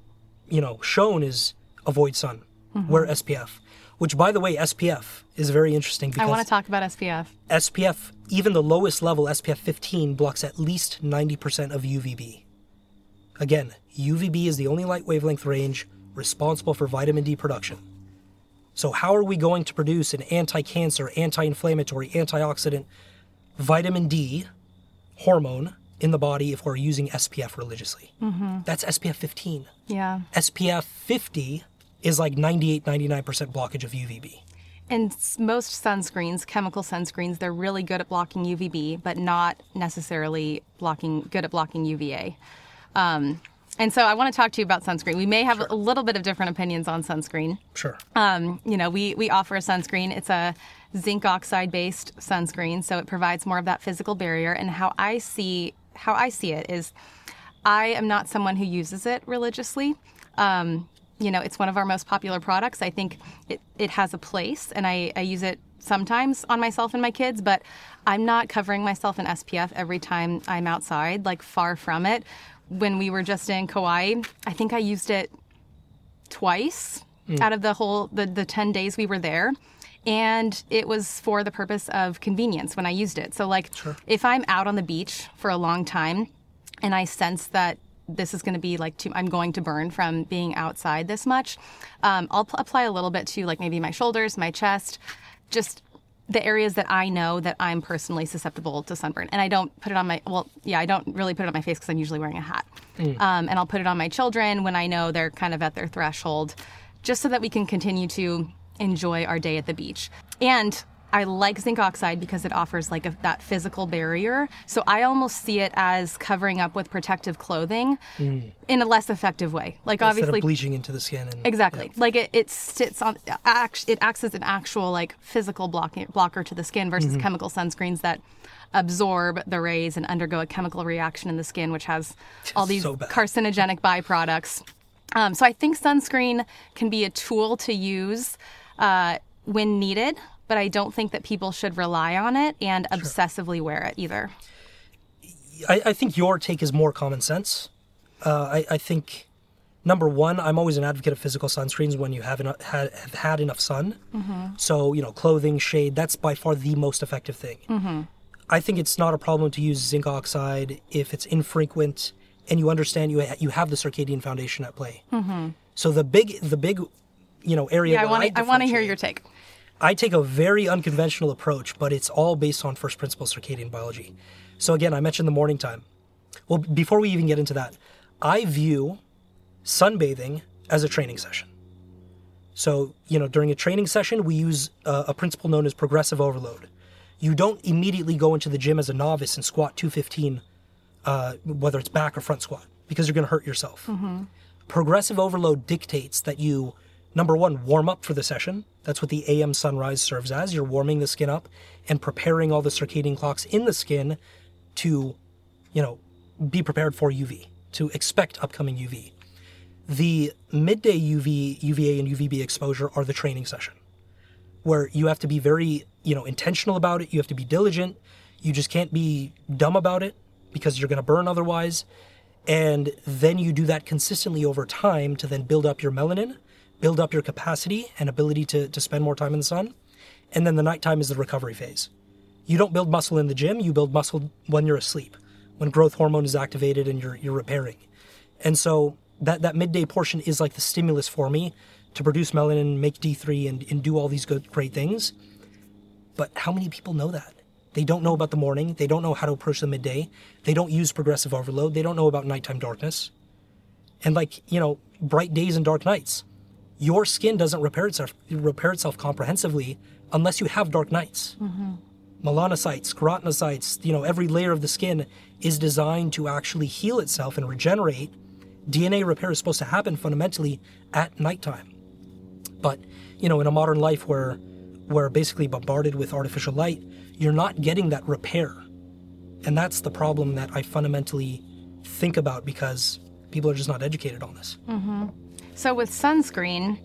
shown is avoid sun, wear SPF. Which, by the way, SPF is very interesting because I want to talk about SPF. SPF, even the lowest level, SPF 15, blocks at least 90% of UVB. Again, UVB is the only light wavelength range responsible for vitamin D production. So how are we going to produce an anti-cancer, anti-inflammatory, antioxidant vitamin D hormone in the body if we're using SPF religiously? That's SPF 15. Yeah. SPF 50 is like 98, 99% blockage of UVB. And most sunscreens, chemical sunscreens, they're really good at blocking UVB, but not necessarily good at blocking UVA. And so I want to talk to you about sunscreen. We may have a little bit of different opinions on sunscreen. Sure. We offer a sunscreen. It's a zinc oxide-based sunscreen, so it provides more of that physical barrier. And how I see it is, I am not someone who uses it religiously. It's one of our most popular products. I think it has a place, and I use it sometimes on myself and my kids, but I'm not covering myself in SPF every time I'm outside, like far from it. When we were just in Kauai, I think I used it twice out of the 10 days we were there. And it was for the purpose of convenience when I used it. So if I'm out on the beach for a long time and I sense that this is going to be I'm going to burn from being outside this much, I'll apply a little bit to maybe my shoulders, my chest, just the areas that I know that I'm personally susceptible to sunburn. And I don't put it on I don't really put it on my face because I'm usually wearing a hat. And I'll put it on my children when I know they're kind of at their threshold, just so that we can continue to enjoy our day at the beach. And I like zinc oxide because it offers that physical barrier. So I almost see it as covering up with protective clothing in a less effective way. Instead of bleaching into the skin. Exactly. Yeah. It sits on, it acts as an actual physical blocker to the skin versus chemical sunscreens that absorb the rays and undergo a chemical reaction in the skin, which has all these carcinogenic byproducts. So I think sunscreen can be a tool to use when needed, but I don't think that people should rely on it and obsessively wear it either. I think your take is more common sense. I think, number one, I'm always an advocate of physical sunscreens when you have had enough sun. So, clothing, shade, that's by far the most effective thing. I think it's not a problem to use zinc oxide if it's infrequent and you understand you have the circadian foundation at play. So the big area. Yeah, I want to hear your take. I take a very unconventional approach, but it's all based on first principles circadian biology. So again, I mentioned the morning time. Well, before we even get into that, I view sunbathing as a training session. So, during a training session, we use a principle known as progressive overload. You don't immediately go into the gym as a novice and squat 215, whether it's back or front squat, because you're going to hurt yourself. Progressive overload dictates that you number one, warm up for the session. That's what the AM sunrise serves as. You're warming the skin up and preparing all the circadian clocks in the skin to, be prepared for UV, to expect upcoming UV. The midday UVA, and UVB exposure are the training session, where you have to be very, intentional about it. You have to be diligent. You just can't be dumb about it because you're going to burn otherwise. And then you do that consistently over time to then build up your melanin, build up your capacity and ability to spend more time in the sun. And then the nighttime is the recovery phase. You don't build muscle in the gym. You build muscle when you're asleep, when growth hormone is activated and you're repairing. And so that midday portion is like the stimulus for me to produce melanin, make D3, and do all these great things. But how many people know that? They don't know about the morning. They don't know how to approach the midday. They don't use progressive overload. They don't know about nighttime darkness. And bright days and dark nights. Your skin doesn't repair itself comprehensively unless you have dark nights. Mm-hmm. Melanocytes, keratinocytes, every layer of the skin is designed to actually heal itself and regenerate. DNA repair is supposed to happen fundamentally at nighttime. But, in a modern life where we're basically bombarded with artificial light, you're not getting that repair. And that's the problem that I fundamentally think about because people are just not educated on this. Mm-hmm. So with sunscreen,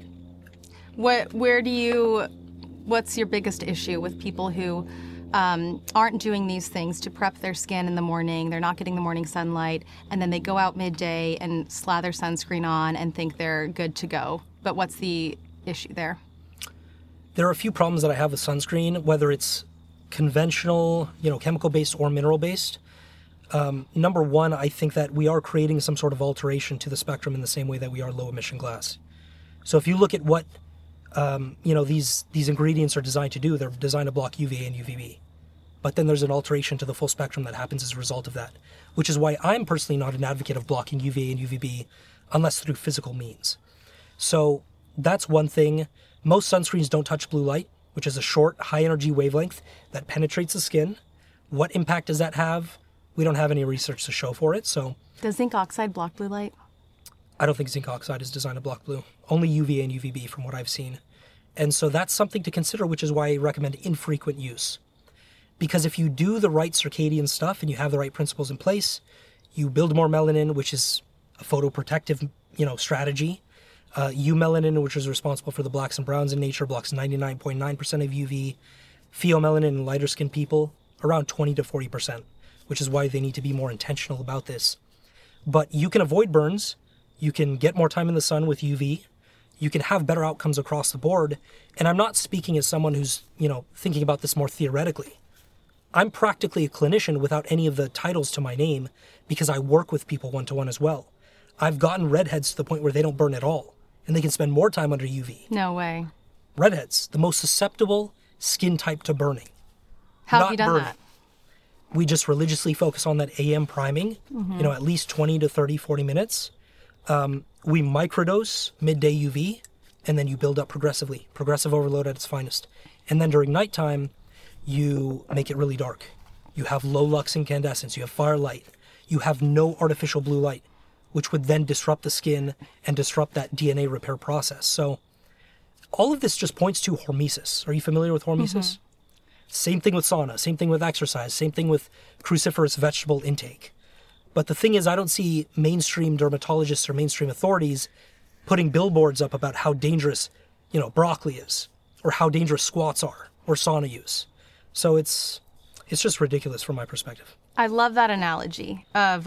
what's your biggest issue with people who aren't doing these things to prep their skin in the morning? They're not getting the morning sunlight, and then they go out midday and slather sunscreen on and think they're good to go. But what's the issue there? There are a few problems that I have with sunscreen, whether it's conventional, chemical-based or mineral-based. Number one, I think that we are creating some sort of alteration to the spectrum in the same way that we are low-emission glass. So if you look at what, these ingredients are designed to do, they're designed to block UVA and UVB. But then there's an alteration to the full spectrum that happens as a result of that, which is why I'm personally not an advocate of blocking UVA and UVB unless through physical means. So that's one thing. Most sunscreens don't touch blue light, which is a short, high-energy wavelength that penetrates the skin. What impact does that have? We don't have any research to show for it, so... Does zinc oxide block blue light? I don't think zinc oxide is designed to block blue. Only UVA and UVB from what I've seen. And so that's something to consider, which is why I recommend infrequent use. Because if you do the right circadian stuff and you have the right principles in place, you build more melanin, which is a photoprotective, strategy. Eumelanin, which is responsible for the blacks and browns in nature, blocks 99.9% of UV. Pheomelanin in lighter skinned people, around 20 to 40%, which is why they need to be more intentional about this. But you can avoid burns. You can get more time in the sun with UV. You can have better outcomes across the board. And I'm not speaking as someone who's, thinking about this more theoretically. I'm practically a clinician without any of the titles to my name because I work with people one-to-one as well. I've gotten redheads to the point where they don't burn at all, and they can spend more time under UV. No way. Redheads, the most susceptible skin type to burning. How have you done that? We just religiously focus on that AM priming, at least 20 to 30, 40 minutes. We microdose midday UV, and then you build up progressively. Progressive overload at its finest. And then during nighttime, you make it really dark. You have low lux incandescence. You have firelight. You have no artificial blue light, which would then disrupt the skin and disrupt that DNA repair process. So all of this just points to hormesis. Are you familiar with hormesis? Mm-hmm. Same thing with sauna, same thing with exercise, same thing with cruciferous vegetable intake. But the thing is, I don't see mainstream dermatologists or mainstream authorities putting billboards up about how dangerous, broccoli is, or how dangerous squats are, or sauna use. So it's just ridiculous from my perspective. I love that analogy of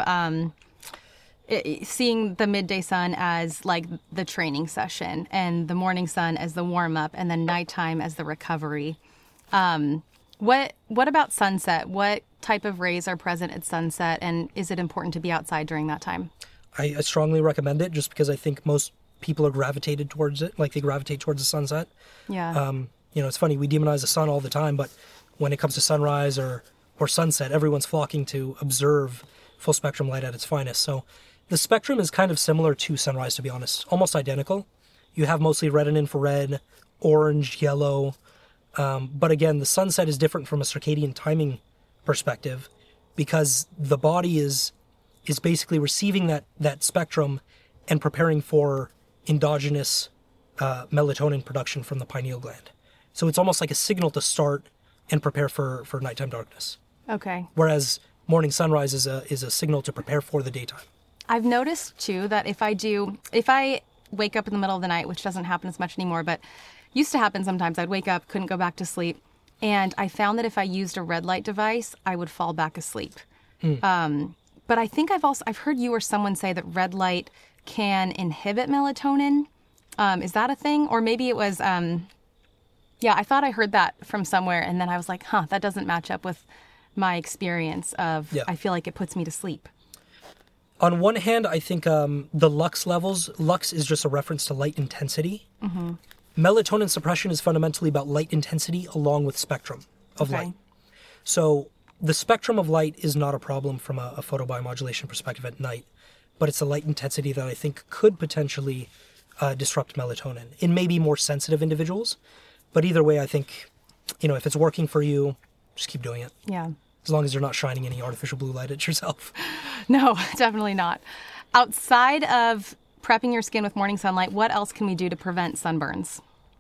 seeing the midday sun as like the training session and the morning sun as the warm-up and then nighttime as the recovery. What about sunset? What type of rays are present at sunset, and is it important to be outside during that time? I strongly recommend it just because I think most people are gravitated towards it, like they gravitate towards the sunset. Yeah. It's funny, we demonize the sun all the time, but when it comes to sunrise or sunset, everyone's flocking to observe full spectrum light at its finest. So the spectrum is kind of similar to sunrise, to be honest, almost identical. You have mostly red and infrared, orange, yellow. But again, the sunset is different from a circadian timing perspective because the body is basically receiving that spectrum and preparing for endogenous melatonin production from the pineal gland. So it's almost like a signal to start and prepare for nighttime darkness. Okay. Whereas morning sunrise is a signal to prepare for the daytime. I've noticed too that if I wake up in the middle of the night, which doesn't happen as much anymore, but used to happen sometimes, I'd wake up, couldn't go back to sleep. And I found that if I used a red light device, I would fall back asleep. But I think I've heard you or someone say that red light can inhibit melatonin. Is that a thing? Or maybe it was, I thought I heard that from somewhere. And then I was like, that doesn't match up with my experience of, I feel like it puts me to sleep. On one hand, I think the lux levels, lux is just a reference to light intensity. Mm-hmm. Melatonin suppression is fundamentally about light intensity along with spectrum of light. So the spectrum of light is not a problem from a photobiomodulation perspective at night, but it's the light intensity that I think could potentially disrupt melatonin in maybe more sensitive individuals. But either way, I think, if it's working for you, just keep doing it. Yeah. As long as you're not shining any artificial blue light at yourself. No, definitely not. Outside of prepping your skin with morning sunlight, what else can we do to prevent sunburns?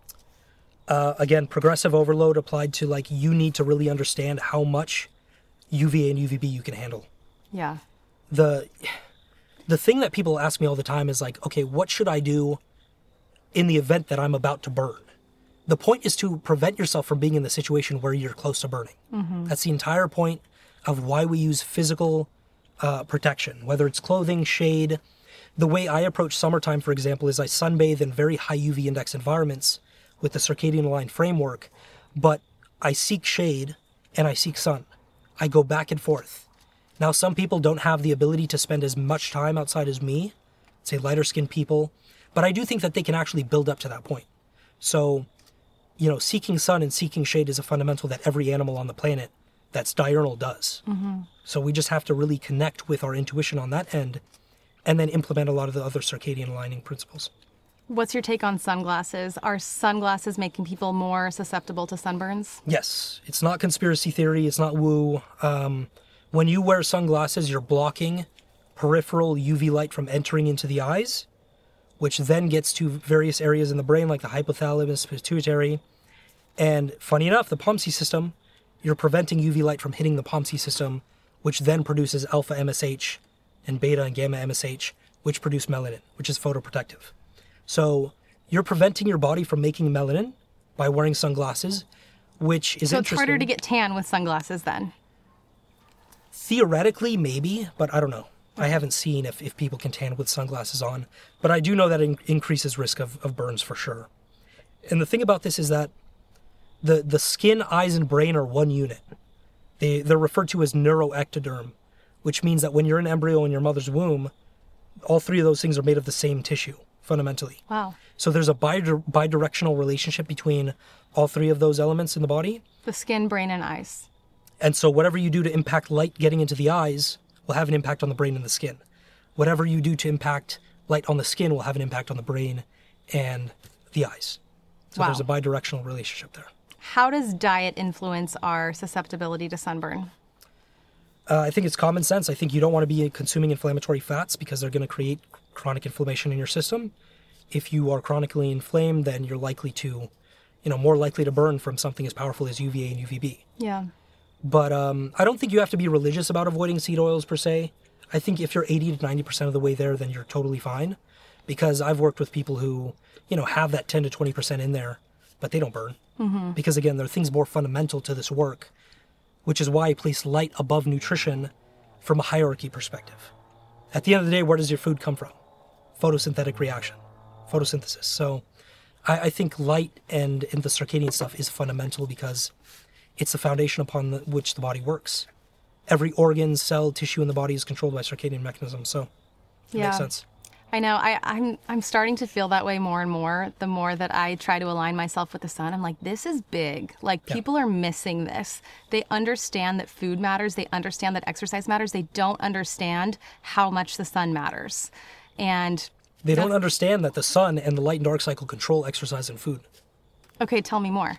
Again, progressive overload applied to you need to really understand how much UVA and UVB you can handle. Yeah. The thing that people ask me all the time is okay, what should I do in the event that I'm about to burn? The point is to prevent yourself from being in the situation where you're close to burning. Mm-hmm. That's the entire point of why we use physical protection, whether it's clothing, shade. The way I approach summertime, for example, is I sunbathe in very high UV index environments with the circadian aligned framework, but I seek shade and I seek sun. I go back and forth. Now, some people don't have the ability to spend as much time outside as me, say lighter skinned people, but I do think that they can actually build up to that point. So, seeking sun and seeking shade is a fundamental that every animal on the planet that's diurnal does. Mm-hmm. So we just have to really connect with our intuition on that end and then implement a lot of the other circadian aligning principles. What's your take on sunglasses? Are sunglasses making people more susceptible to sunburns? Yes. It's not conspiracy theory. It's not woo. When you wear sunglasses, you're blocking peripheral UV light from entering into the eyes, which then gets to various areas in the brain like the hypothalamus, pituitary. And funny enough, the POMC system, you're preventing UV light from hitting the POMC system, which then produces alpha MSH and beta and gamma MSH, which produce melanin, which is photoprotective. So you're preventing your body from making melanin by wearing sunglasses, which is interesting. So it's harder to get tan with sunglasses then? Theoretically, maybe, but I don't know. I haven't seen if people can tan with sunglasses on, but I do know that it increases risk of burns for sure. And the thing about this is that the skin, eyes, and brain are one unit. They're referred to as neuroectoderm, which means that when you're an embryo in your mother's womb, all three of those things are made of the same tissue, fundamentally. Wow. So there's a bidirectional relationship between all three of those elements in the body. The skin, brain, and eyes. And so whatever you do to impact light getting into the eyes will have an impact on the brain and the skin. Whatever you do to impact light on the skin will have an impact on the brain and the eyes. So There's a bidirectional relationship there. How does diet influence our susceptibility to sunburn? I think it's common sense. I think you don't want to be consuming inflammatory fats because they're going to create chronic inflammation in your system. If you are chronically inflamed, then you're likely to, more likely to burn from something as powerful as UVA and UVB. Yeah. But I don't think you have to be religious about avoiding seed oils per se. I think if you're 80 to 90% of the way there, then you're totally fine. Because I've worked with people who, have that 10 to 20% in there, but they don't burn. Mm-hmm. Because again, there are things more fundamental to this work, which is why I place light above nutrition from a hierarchy perspective. At the end of the day, where does your food come from? Photosynthetic reaction, photosynthesis. So I think light and the circadian stuff is fundamental because it's the foundation upon which the body works. Every organ, cell, tissue in the body is controlled by circadian mechanisms, so it makes sense. I know. I'm starting to feel that way more and more. The more that I try to align myself with the sun, I'm like, this is big. People are missing this. They understand that food matters. They understand that exercise matters. They don't understand how much the sun matters. And they don't understand that the sun and the light and dark cycle control exercise and food. Okay, tell me more.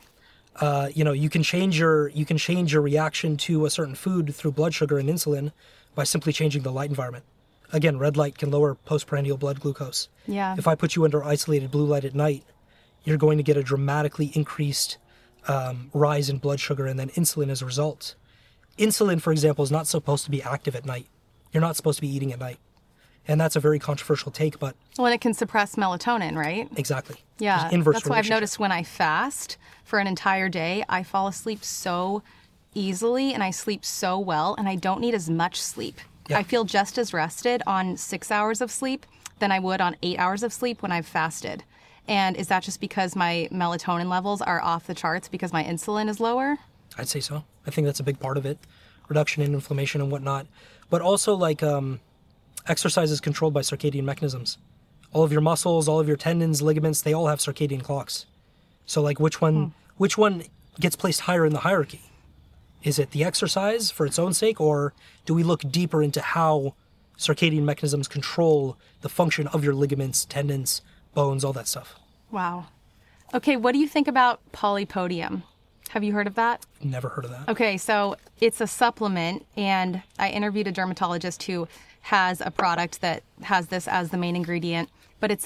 You can change your reaction to a certain food through blood sugar and insulin by simply changing the light environment. Again, red light can lower postprandial blood glucose. Yeah. If I put you under isolated blue light at night, you're going to get a dramatically increased rise in blood sugar and then insulin as a result. Insulin, for example, is not supposed to be active at night. You're not supposed to be eating at night. And that's a very controversial take, but... Well, and it can suppress melatonin, right? Exactly. Yeah, There's inverse that's why I've relationship. noticed when I fast for an entire day, I fall asleep so easily and I sleep so well, and I don't need as much sleep. Yeah. I feel just as rested on 6 hours of sleep than I would on 8 hours of sleep when I've fasted. And is that just because my melatonin levels are off the charts because my insulin is lower? I'd say so. I think that's a big part of it. Reduction in inflammation and whatnot. But also, like, exercise is controlled by circadian mechanisms. All of your muscles, all of your tendons, ligaments, they all have circadian clocks. So, like, which one gets placed higher in the hierarchy? Is it the exercise for its own sake, or do we look deeper into how circadian mechanisms control the function of your ligaments, tendons, bones, all that stuff? Wow. Okay, what do you think about polypodium? Have you heard of that? Never heard of that. Okay, so it's a supplement, and I interviewed a dermatologist who has a product that has this as the main ingredient, but it's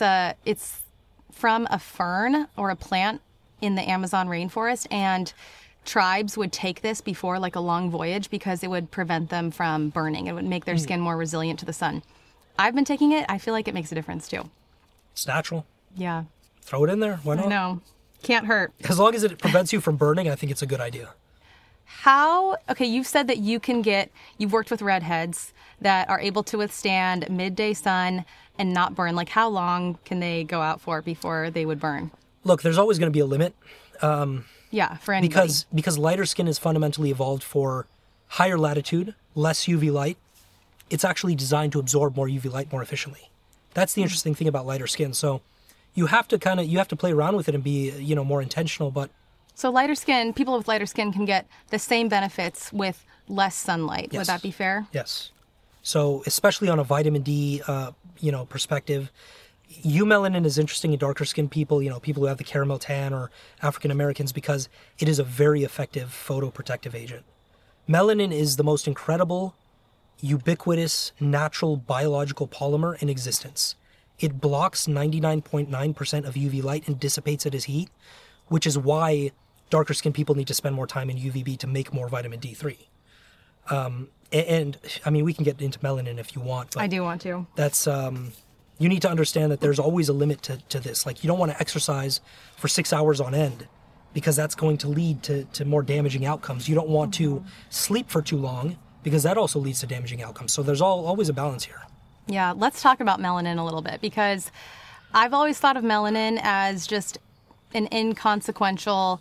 from a fern or a plant in the Amazon rainforest, and tribes would take this before like a long voyage because it would prevent them from burning. It would make their skin more resilient to the sun. I've been taking it. I feel like it makes a difference too. It's natural. Yeah. Throw it in there. Why not? No, can't hurt. As long as it prevents you from burning, I think it's a good idea. Okay, you've said that you've worked with redheads that are able to withstand midday sun and not burn. Like, how long can they go out for before they would burn? Look, there's always going to be a limit. Yeah, for anybody. Because lighter skin is fundamentally evolved for higher latitude, less UV light. It's actually designed to absorb more UV light more efficiently. That's the interesting thing about lighter skin. So you have to play around with it and be, more intentional. But So people with lighter skin can get the same benefits with less sunlight. Yes. Would that be fair? yes, so especially on a vitamin D, perspective, eumelanin is interesting in darker skinned people. People who have the caramel tan or African Americans, because it is a very effective photoprotective agent. Melanin is the most incredible, ubiquitous, natural biological polymer in existence. It blocks 99.9% of UV light and dissipates it as heat, which is why darker skinned people need to spend more time in UVB to make more vitamin D3. And I mean, we can get into melanin if you want, but I do want to. that's you need to understand that there's always a limit to this. Like, you don't want to exercise for 6 hours on end, because that's going to lead to more damaging outcomes. You don't want to sleep for too long, because that also leads to damaging outcomes. So there's always a balance here. Yeah, let's talk about melanin a little bit, because I've always thought of melanin as just an inconsequential,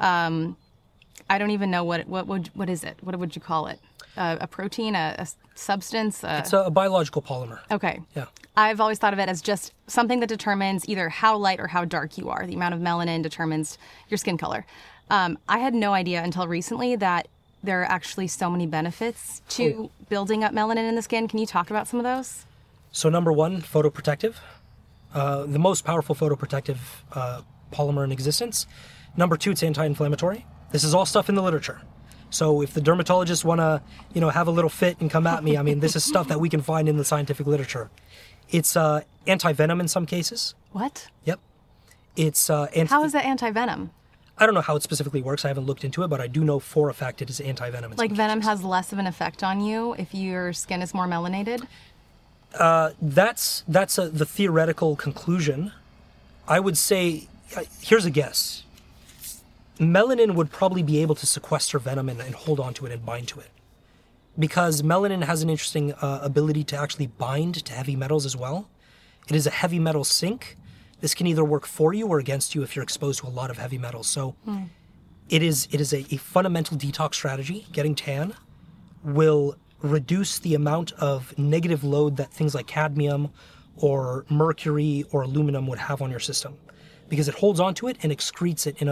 I don't even know what is it? What would you call it? A protein, a substance? It's a biological polymer. Okay. Yeah. I've always thought of it as just something that determines either how light or how dark you are. The amount of melanin determines your skin color. I had no idea until recently that there are actually so many benefits to building up melanin in the skin. Can you talk about some of those? So number one, photoprotective. The most powerful photoprotective polymer in existence. Number two, it's anti-inflammatory. This is all stuff in the literature. So if the dermatologists want to, have a little fit and come at me, I mean, this is stuff that we can find in the scientific literature. It's anti-venom in some cases. What? Yep. It's How is that anti-venom? I don't know how it specifically works. I haven't looked into it, but I do know for a fact it is anti-venom. In Like some venom cases. has less of an effect on you if your skin is more melanated? That's the theoretical conclusion. I would say, here's a guess. Melanin would probably be able to sequester venom and hold on to it and bind to it. Because melanin has an interesting ability to actually bind to heavy metals as well. It is a heavy metal sink. This can either work for you or against you if you're exposed to a lot of heavy metals. So it is a fundamental detox strategy. Getting tan will reduce the amount of negative load that things like cadmium or mercury or aluminum would have on your system, because it holds onto it and excretes it in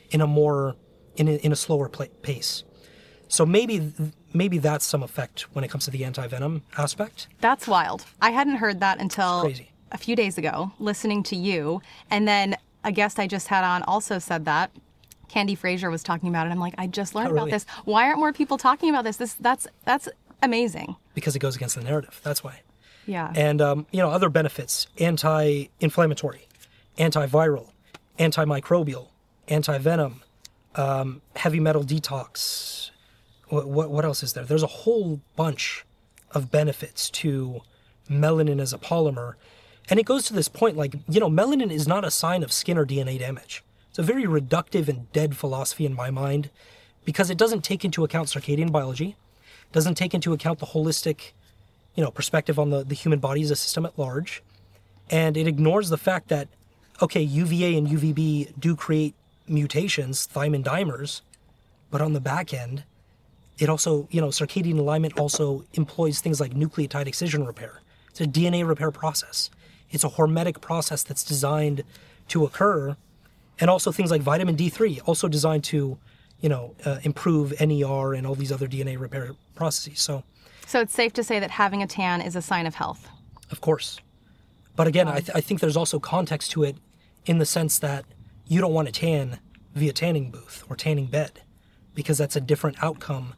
a slower pace. So maybe that's some effect when it comes to the anti-venom aspect. That's wild. I hadn't heard that until Crazy. a few days ago, listening to you. And then a guest I just had on also said that. Candy Frazier was talking about it. I'm like, I just learned about really? this. Why aren't more people talking about this? That's amazing. Because it goes against the narrative. That's why. Yeah. And other benefits: anti-inflammatory, antiviral, antimicrobial, anti-venom, heavy metal detox. What else is there? There's a whole bunch of benefits to melanin as a polymer. And it goes to this point, like, melanin is not a sign of skin or DNA damage. It's a very reductive and dead philosophy in my mind because it doesn't take into account circadian biology, doesn't take into account the holistic, perspective on the human body as a system at large. And it ignores the fact that, okay, UVA and UVB do create mutations, thymine dimers, but on the back end, it also, circadian alignment also employs things like nucleotide excision repair. It's a DNA repair process. It's a hormetic process that's designed to occur. And also things like vitamin D3, also designed to, improve NER and all these other DNA repair processes. So it's safe to say that having a tan is a sign of health. Of course. But again, I think there's also context to it in the sense that you don't want to tan via tanning booth or tanning bed because that's a different outcome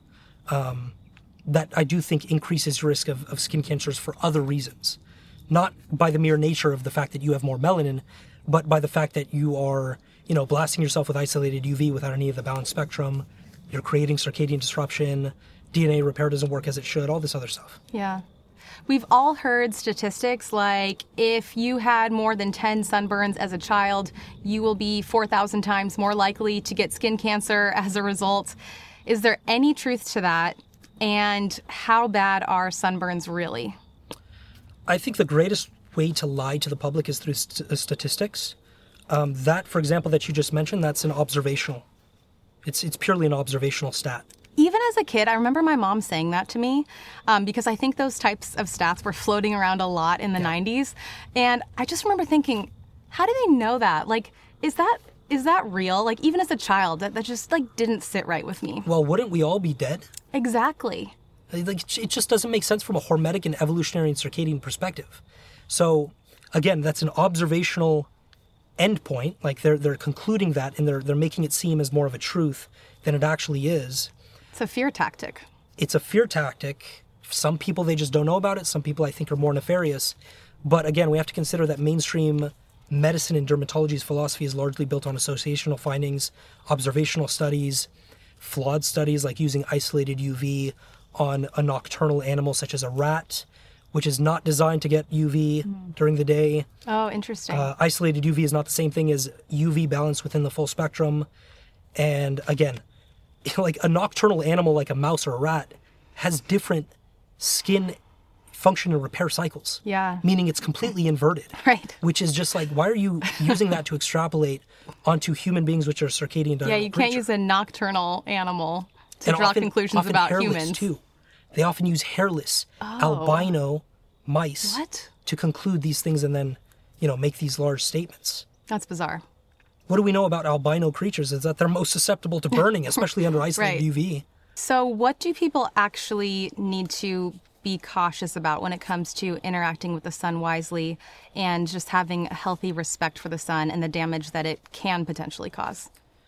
that I do think increases your risk of skin cancers for other reasons. Not by the mere nature of the fact that you have more melanin, but by the fact that you are, blasting yourself with isolated UV without any of the balanced spectrum. You're creating circadian disruption. DNA repair doesn't work as it should, all this other stuff. Yeah. We've all heard statistics like if you had more than 10 sunburns as a child, you will be 4,000 times more likely to get skin cancer as a result. Is there any truth to that? And how bad are sunburns really? I think the greatest way to lie to the public is through statistics. That, for example, that you just mentioned, that's an observational. It's purely an observational stat. Even as a kid, I remember my mom saying that to me because I think those types of stats were floating around a lot in the 90s. And I just remember thinking, how do they know that? Like, is that real? Like, even as a child, that just, didn't sit right with me. Well, wouldn't we all be dead? Exactly. It just doesn't make sense from a hormetic and evolutionary and circadian perspective. So, again, that's an observational endpoint. Like, they're concluding that, and they're making it seem as more of a truth than it actually is. It's a fear tactic. It's a fear tactic. Some people, they just don't know about it. Some people, I think, are more nefarious. But again, we have to consider that mainstream medicine and dermatology's philosophy is largely built on associational findings, observational studies, flawed studies like using isolated UV on a nocturnal animal such as a rat, which is not designed to get UV during the day. Oh, interesting. Isolated UV is not the same thing as UV balance within the full spectrum. And again, like a nocturnal animal like a mouse or a rat has different skin function and repair cycles. Yeah. Meaning it's completely inverted. Right. Which is just like, why are you using that to extrapolate onto human beings, which are circadian diurnal Yeah, you can't creature? use a nocturnal animal to And draw often conclusions about hairless humans. Too. They often use hairless albino mice What? to conclude these things and then, make these large statements. That's bizarre. What do we know about albino creatures is that they're most susceptible to burning, especially under isolated Right. UV. So what do people actually need to be cautious about when it comes to interacting with the sun wisely and just having a healthy respect for the sun and the damage that it can potentially cause?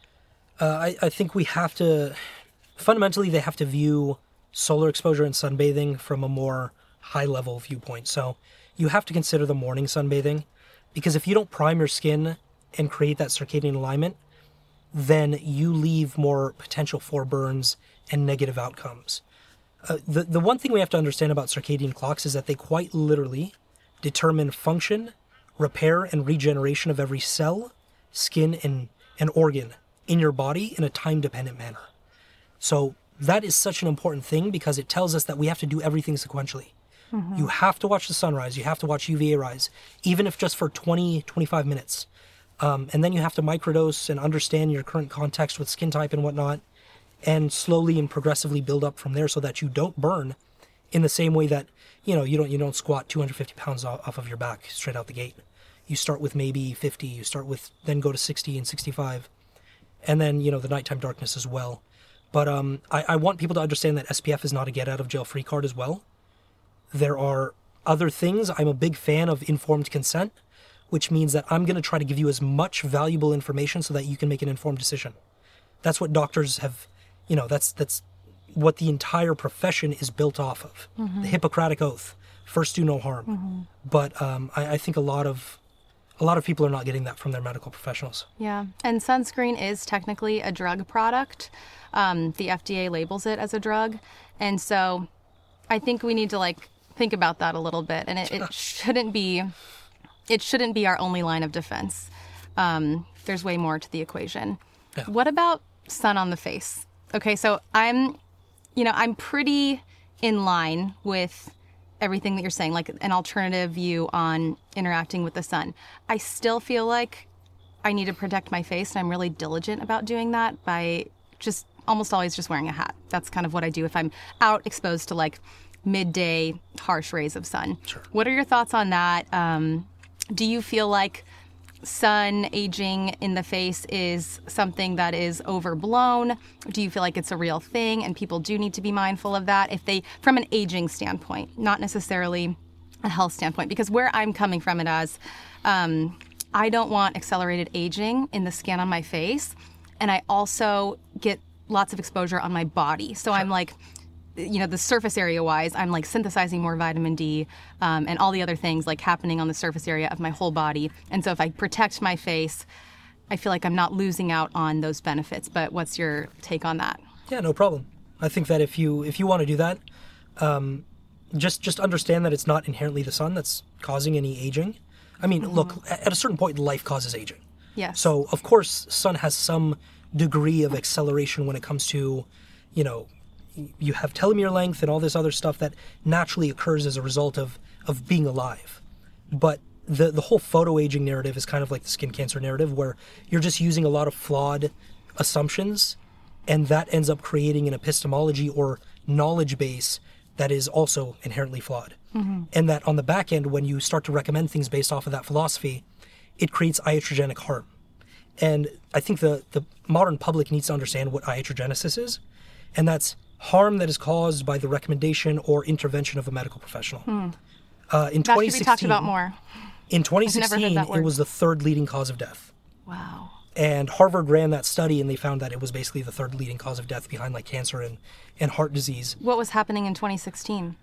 I think we have to, fundamentally, they have to view solar exposure and sunbathing from a more high-level viewpoint. So you have to consider the morning sunbathing, because if you don't prime your skin and create that circadian alignment, then you leave more potential for burns and negative outcomes. The one thing we have to understand about circadian clocks is that they quite literally determine function, repair, and regeneration of every cell, skin, and organ in your body in a time-dependent manner. So that is such an important thing because it tells us that we have to do everything sequentially. Mm-hmm. You have to watch the sunrise. You have to watch UVA rise, even if just for 20, 25 minutes. And then you have to microdose and understand your current context with skin type and whatnot, and slowly and progressively build up from there so that you don't burn in the same way that, you don't squat 250 pounds off of your back straight out the gate. You start with maybe 50, you start with, then go to 60 and 65, and then, the nighttime darkness as well. But I want people to understand that SPF is not a get out of jail free card as well. There are other things. I'm a big fan of informed consent, which means that I'm going to try to give you as much valuable information so that you can make an informed decision. That's what doctors have, that's what the entire profession is built off of. Mm-hmm. The Hippocratic Oath, first do no harm. Mm-hmm. But I think a lot of a lot of people are not getting that from their medical professionals. Yeah, and sunscreen is technically a drug product. The FDA labels it as a drug, and so I think we need to think about that a little bit. And it shouldn't be our only line of defense. There's way more to the equation. Yeah. What about sun on the face? Okay, so I'm pretty in line with everything that you're saying, like an alternative view on interacting with the sun. I still feel like I need to protect my face, and I'm really diligent about doing that by just almost always just wearing a hat. That's kind of what I do if I'm out exposed to midday harsh rays of sun. Sure. What are your thoughts on that? Do you feel like sun aging in the face is something that is overblown? Do you feel like it's a real thing and people do need to be mindful of that from an aging standpoint, not necessarily a health standpoint? Because where I'm coming from it as, I don't want accelerated aging in the skin on my face, and I also get lots of exposure on my body. So sure. I'm the surface area wise, I'm synthesizing more vitamin D and all the other things happening on the surface area of my whole body. And so if I protect my face, I feel like I'm not losing out on those benefits. But what's your take on that? Yeah, no problem. I think that if you want to do that, just understand that it's not inherently the sun that's causing any aging. I mean, look, at a certain point, life causes aging. Yes. So of course, sun has some degree of acceleration when it comes to, you have telomere length and all this other stuff that naturally occurs as a result of being alive. But the whole photoaging narrative is kind of like the skin cancer narrative, where you're just using a lot of flawed assumptions, and that ends up creating an epistemology or knowledge base that is also inherently flawed. Mm-hmm. And that on the back end, when you start to recommend things based off of that philosophy, it creates iatrogenic harm. And I think the modern public needs to understand what iatrogenesis is, and that's harm that is caused by the recommendation or intervention of a medical professional. In 2016, that should be talked about more. In 2016, it was the third leading cause of death. Wow. And Harvard ran that study, and they found that it was basically the third leading cause of death behind cancer and heart disease. What was happening in 2016?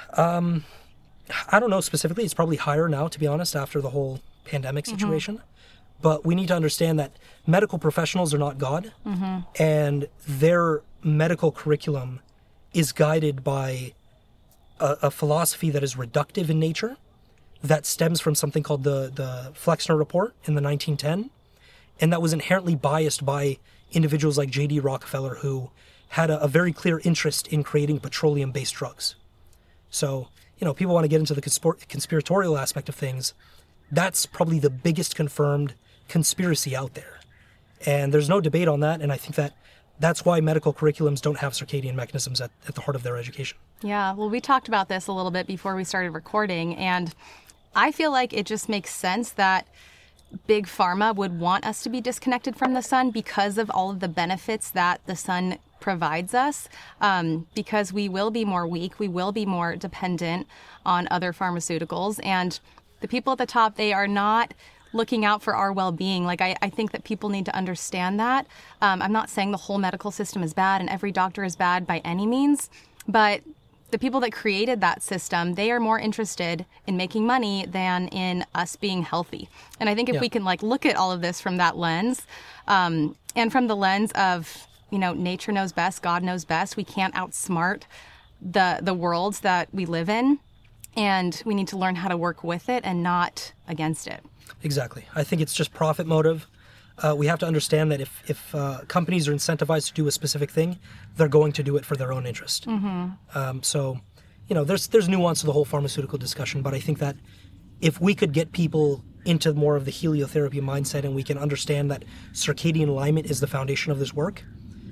I don't know specifically. It's probably higher now, to be honest, after the whole pandemic situation. Mm-hmm. But we need to understand that medical professionals are not God, and their medical curriculum is guided by a philosophy that is reductive in nature, that stems from something called the Flexner Report in the 1910, and that was inherently biased by individuals like J.D. Rockefeller, who had a very clear interest in creating petroleum-based drugs. So, people want to get into the conspiratorial aspect of things. That's probably the biggest confirmed conspiracy out there. And there's no debate on that, and I think that's why medical curriculums don't have circadian mechanisms at the heart of their education. Yeah, well, we talked about this a little bit before we started recording, and I feel like it just makes sense that Big Pharma would want us to be disconnected from the sun because of all of the benefits that the sun provides us, because we will be more weak, we will be more dependent on other pharmaceuticals, and the people at the top, they are not looking out for our well-being. I think that people need to understand that. I'm not saying the whole medical system is bad and every doctor is bad by any means, but the people that created that system, they are more interested in making money than in us being healthy. And I think if we can look at all of this from that lens, and from the lens of, nature knows best, God knows best, we can't outsmart the worlds that we live in, and we need to learn how to work with it and not against it. Exactly. I think it's just profit motive. We have to understand that if companies are incentivized to do a specific thing, they're going to do it for their own interest. Mm-hmm. So, there's nuance to the whole pharmaceutical discussion, but I think that if we could get people into more of the heliotherapy mindset and we can understand that circadian alignment is the foundation of this work,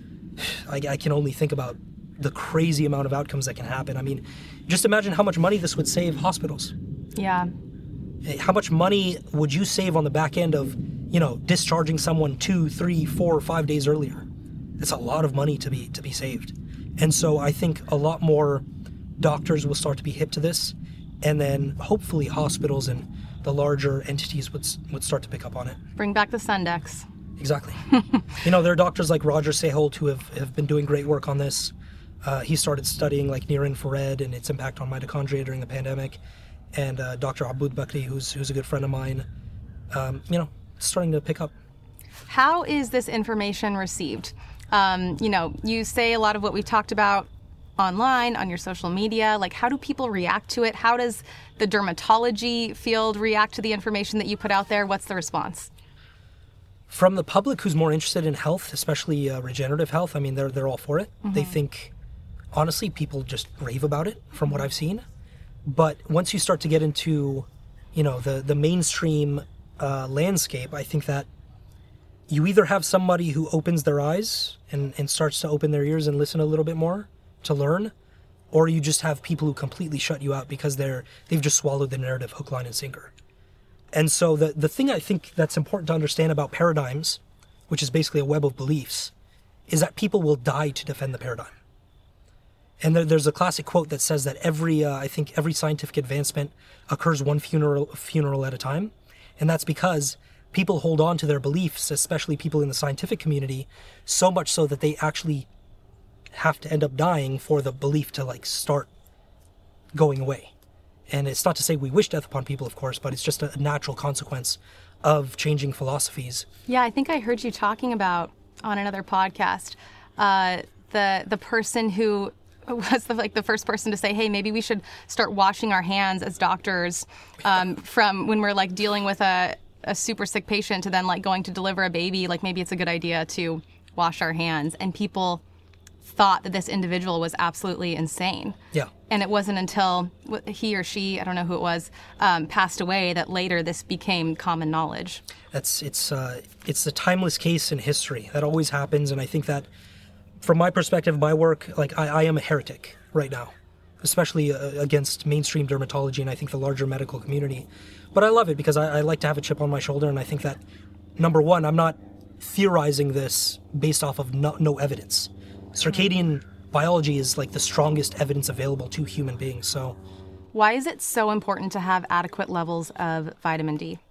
I can only think about the crazy amount of outcomes that can happen. I mean, just imagine how much money this would save hospitals. Yeah. How much money would you save on the back end of, discharging someone 2, 3, 4, 5 days earlier? It's a lot of money to be saved. And so I think a lot more doctors will start to be hip to this, and then hopefully hospitals and the larger entities would start to pick up on it. Bring back the Sundex. Exactly. There are doctors like Roger Seholt who have been doing great work on this. He started studying near infrared and its impact on mitochondria during the pandemic. And Dr. Aboud Bakri, who's a good friend of mine, It's starting to pick up. How is this information received? You say a lot of what we've talked about online, on your social media. Like, how do people react to it? How does the dermatology field react to the information that you put out there? What's the response? From the public who's more interested in health, especially regenerative health, I mean, they're all for it. Mm-hmm. They think, honestly, people just rave about it from what I've seen. But once you start to get into, the mainstream landscape, I think that you either have somebody who opens their eyes and starts to open their ears and listen a little bit more to learn, or you just have people who completely shut you out because they've just swallowed the narrative hook, line, and sinker. And so the thing I think that's important to understand about paradigms, which is basically a web of beliefs, is that people will die to defend the paradigm. And there's a classic quote that says that every scientific advancement occurs one funeral at a time. And that's because people hold on to their beliefs, especially people in the scientific community, so much so that they actually have to end up dying for the belief to start going away. And it's not to say we wish death upon people, of course, but it's just a natural consequence of changing philosophies. Yeah, I think I heard you talking about on another podcast the person who was the first person to say, hey, maybe we should start washing our hands as doctors from when we're dealing with a super sick patient to then going to deliver a baby. Maybe it's a good idea to wash our hands. And people thought that this individual was absolutely insane. Yeah. And it wasn't until he or she, I don't know who it was, passed away that later this became common knowledge. It's a timeless case in history. That always happens, and I think that from my perspective, my work, I am a heretic right now, especially against mainstream dermatology and I think the larger medical community. But I love it because I like to have a chip on my shoulder, and I think that, number one, I'm not theorizing this based off of no evidence. Circadian biology is the strongest evidence available to human beings. So, why is it so important to have adequate levels of vitamin D?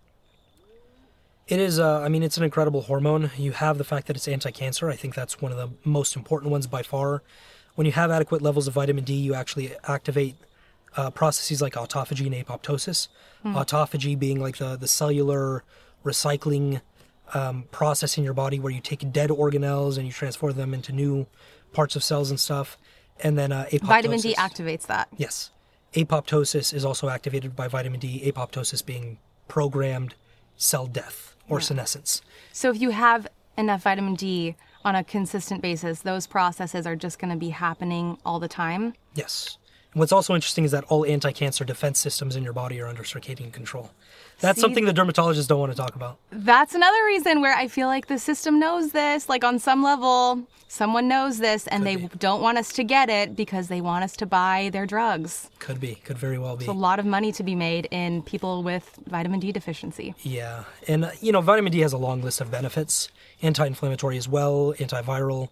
It is, it's an incredible hormone. You have the fact that it's anti-cancer. I think that's one of the most important ones by far. When you have adequate levels of vitamin D, you actually activate processes like autophagy and apoptosis. Autophagy being the cellular recycling process in your body where you take dead organelles and you transform them into new parts of cells and stuff. And then apoptosis. Vitamin D activates that. Yes. Apoptosis is also activated by vitamin D, apoptosis being programmed cell death or senescence. So if you have enough vitamin D on a consistent basis, those processes are just going to be happening all the time? Yes. And what's also interesting is that all anti-cancer defense systems in your body are under circadian control. That's something the dermatologists don't want to talk about. That's another reason where I feel like the system knows this. On some level, someone knows this and they don't want us to get it because they want us to buy their drugs. Could be. Could very well be. There's a lot of money to be made in people with vitamin D deficiency. Yeah. And, vitamin D has a long list of benefits. Anti-inflammatory as well, antiviral.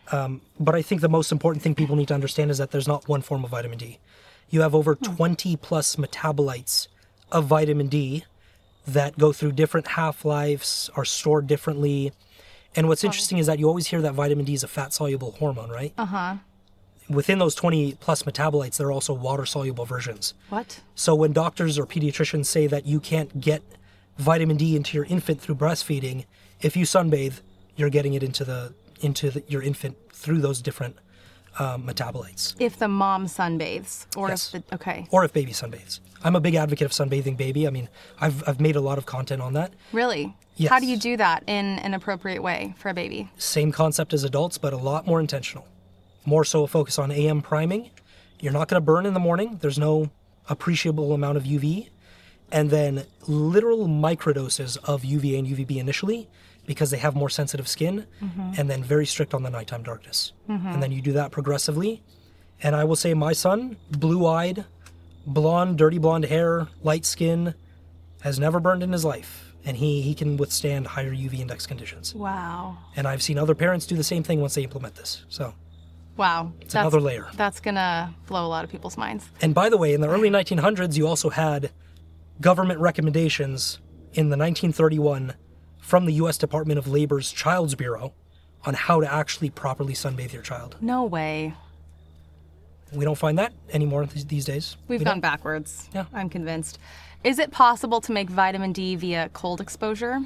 But I think the most important thing people need to understand is that there's not one form of vitamin D. You have over 20 plus metabolites of vitamin D that go through different half-lives, are stored differently. And what's interesting is that you always hear that vitamin D is a fat-soluble hormone, right? Uh-huh. Within those 20 plus metabolites, there are also water-soluble versions. What? So when doctors or pediatricians say that you can't get vitamin D into your infant through breastfeeding, if you sunbathe, you're getting it into your infant through those different metabolites. If the mom sunbathes, or yes. Or if baby sunbathes. I'm a big advocate of sunbathing baby. I mean, I've made a lot of content on that. Really? Yes. How do you do that in an appropriate way for a baby? Same concept as adults, but a lot more intentional. More so a focus on AM priming. You're not going to burn in the morning. There's no appreciable amount of UV. And then literal microdoses of UVA and UVB initially, because they have more sensitive skin, and then very strict on the nighttime darkness. And then you do that progressively. And I will say my son, blue-eyed, blonde, dirty blonde hair, light skin, has never burned in his life. And he can withstand higher UV index conditions. Wow. And I've seen other parents do the same thing once they implement this. So, wow. It's another layer. That's going to blow a lot of people's minds. And by the way, in the early 1900s, you also had government recommendations in the 1931 from the U.S. Department of Labor's Child's Bureau on how to actually properly sunbathe your child. No way. We don't find that anymore these days. We've We gone don't. backwards. Yeah. I'm convinced. Is it possible to make vitamin D via cold exposure?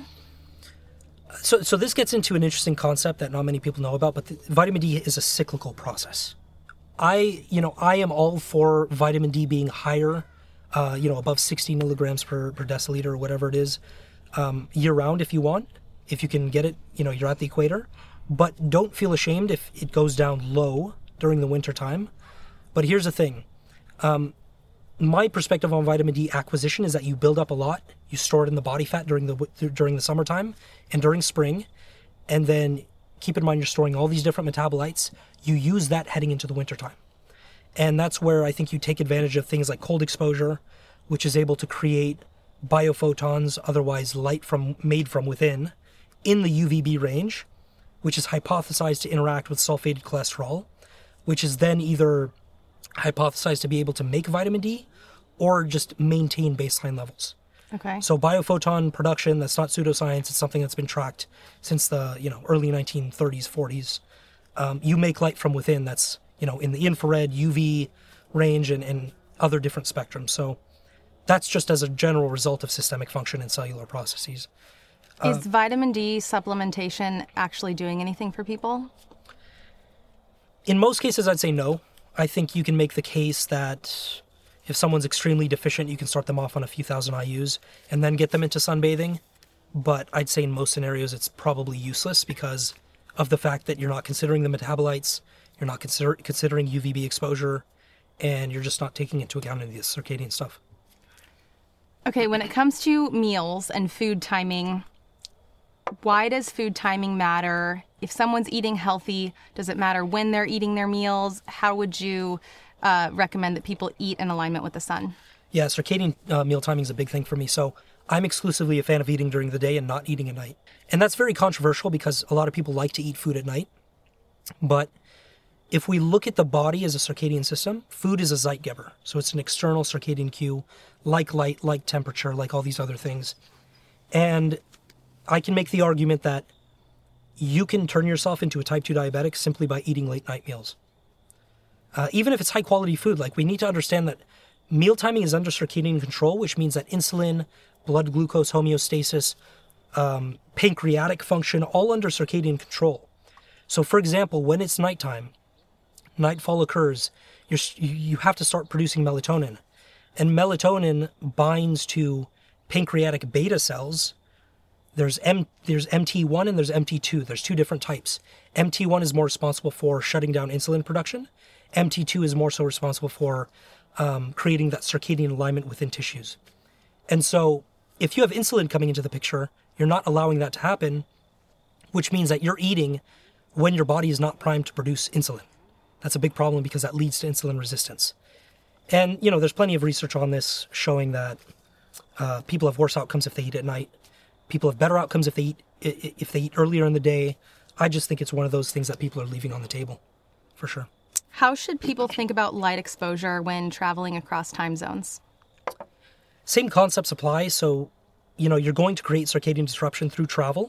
So this gets into an interesting concept that not many people know about, but vitamin D is a cyclical process. I am all for vitamin D being higher, above 60 milligrams per deciliter or whatever it is, year round if you want. If you can get it, you're at the equator. But don't feel ashamed if it goes down low during the winter time. But here's the thing. My perspective on vitamin D acquisition is that you build up a lot, you store it in the body fat during the summertime and during spring, and then keep in mind you're storing all these different metabolites. You use that heading into the wintertime. And that's where I think you take advantage of things like cold exposure, which is able to create biophotons, otherwise light made from within, in the UVB range, which is hypothesized to interact with sulfated cholesterol, which is then either hypothesized to be able to make vitamin D or just maintain baseline levels. Okay. So biophoton production, that's not pseudoscience, it's something that's been tracked since the early 1930s, 40s. You make light from within that's in the infrared, UV range, and other different spectrums. So that's just as a general result of systemic function and cellular processes. Is vitamin D supplementation actually doing anything for people? In most cases, I'd say no. I think you can make the case that if someone's extremely deficient, you can start them off on a few thousand IUs and then get them into sunbathing. But I'd say in most scenarios, it's probably useless because of the fact that you're not considering the metabolites, you're not considering UVB exposure, and you're just not taking into account any of the circadian stuff. Okay, when it comes to meals and food timing, why does food timing matter? If someone's eating healthy, does it matter when they're eating their meals? How would you recommend that people eat in alignment with the sun? Yeah, circadian meal timing is a big thing for me. So I'm exclusively a fan of eating during the day and not eating at night. And that's very controversial because a lot of people like to eat food at night. But if we look at the body as a circadian system, food is a Zeitgeber. So it's an external circadian cue, like light, like temperature, like all these other things. And I can make the argument that you can turn yourself into a type 2 diabetic simply by eating late night meals. Even if it's high quality food, we need to understand that meal timing is under circadian control, which means that insulin, blood glucose homeostasis, pancreatic function, all under circadian control. So for example, when it's nighttime, nightfall occurs, you have to start producing melatonin. And melatonin binds to pancreatic beta cells. There's MT1 and there's MT2. There's two different types. MT1 is more responsible for shutting down insulin production. MT2 is more so responsible for creating that circadian alignment within tissues. And so if you have insulin coming into the picture, you're not allowing that to happen, which means that you're eating when your body is not primed to produce insulin. That's a big problem because that leads to insulin resistance. And, there's plenty of research on this showing that people have worse outcomes if they eat at night. People have better outcomes if they eat earlier in the day. I just think it's one of those things that people are leaving on the table, for sure. How should people think about light exposure when traveling across time zones? Same concepts apply. So, you're going to create circadian disruption through travel.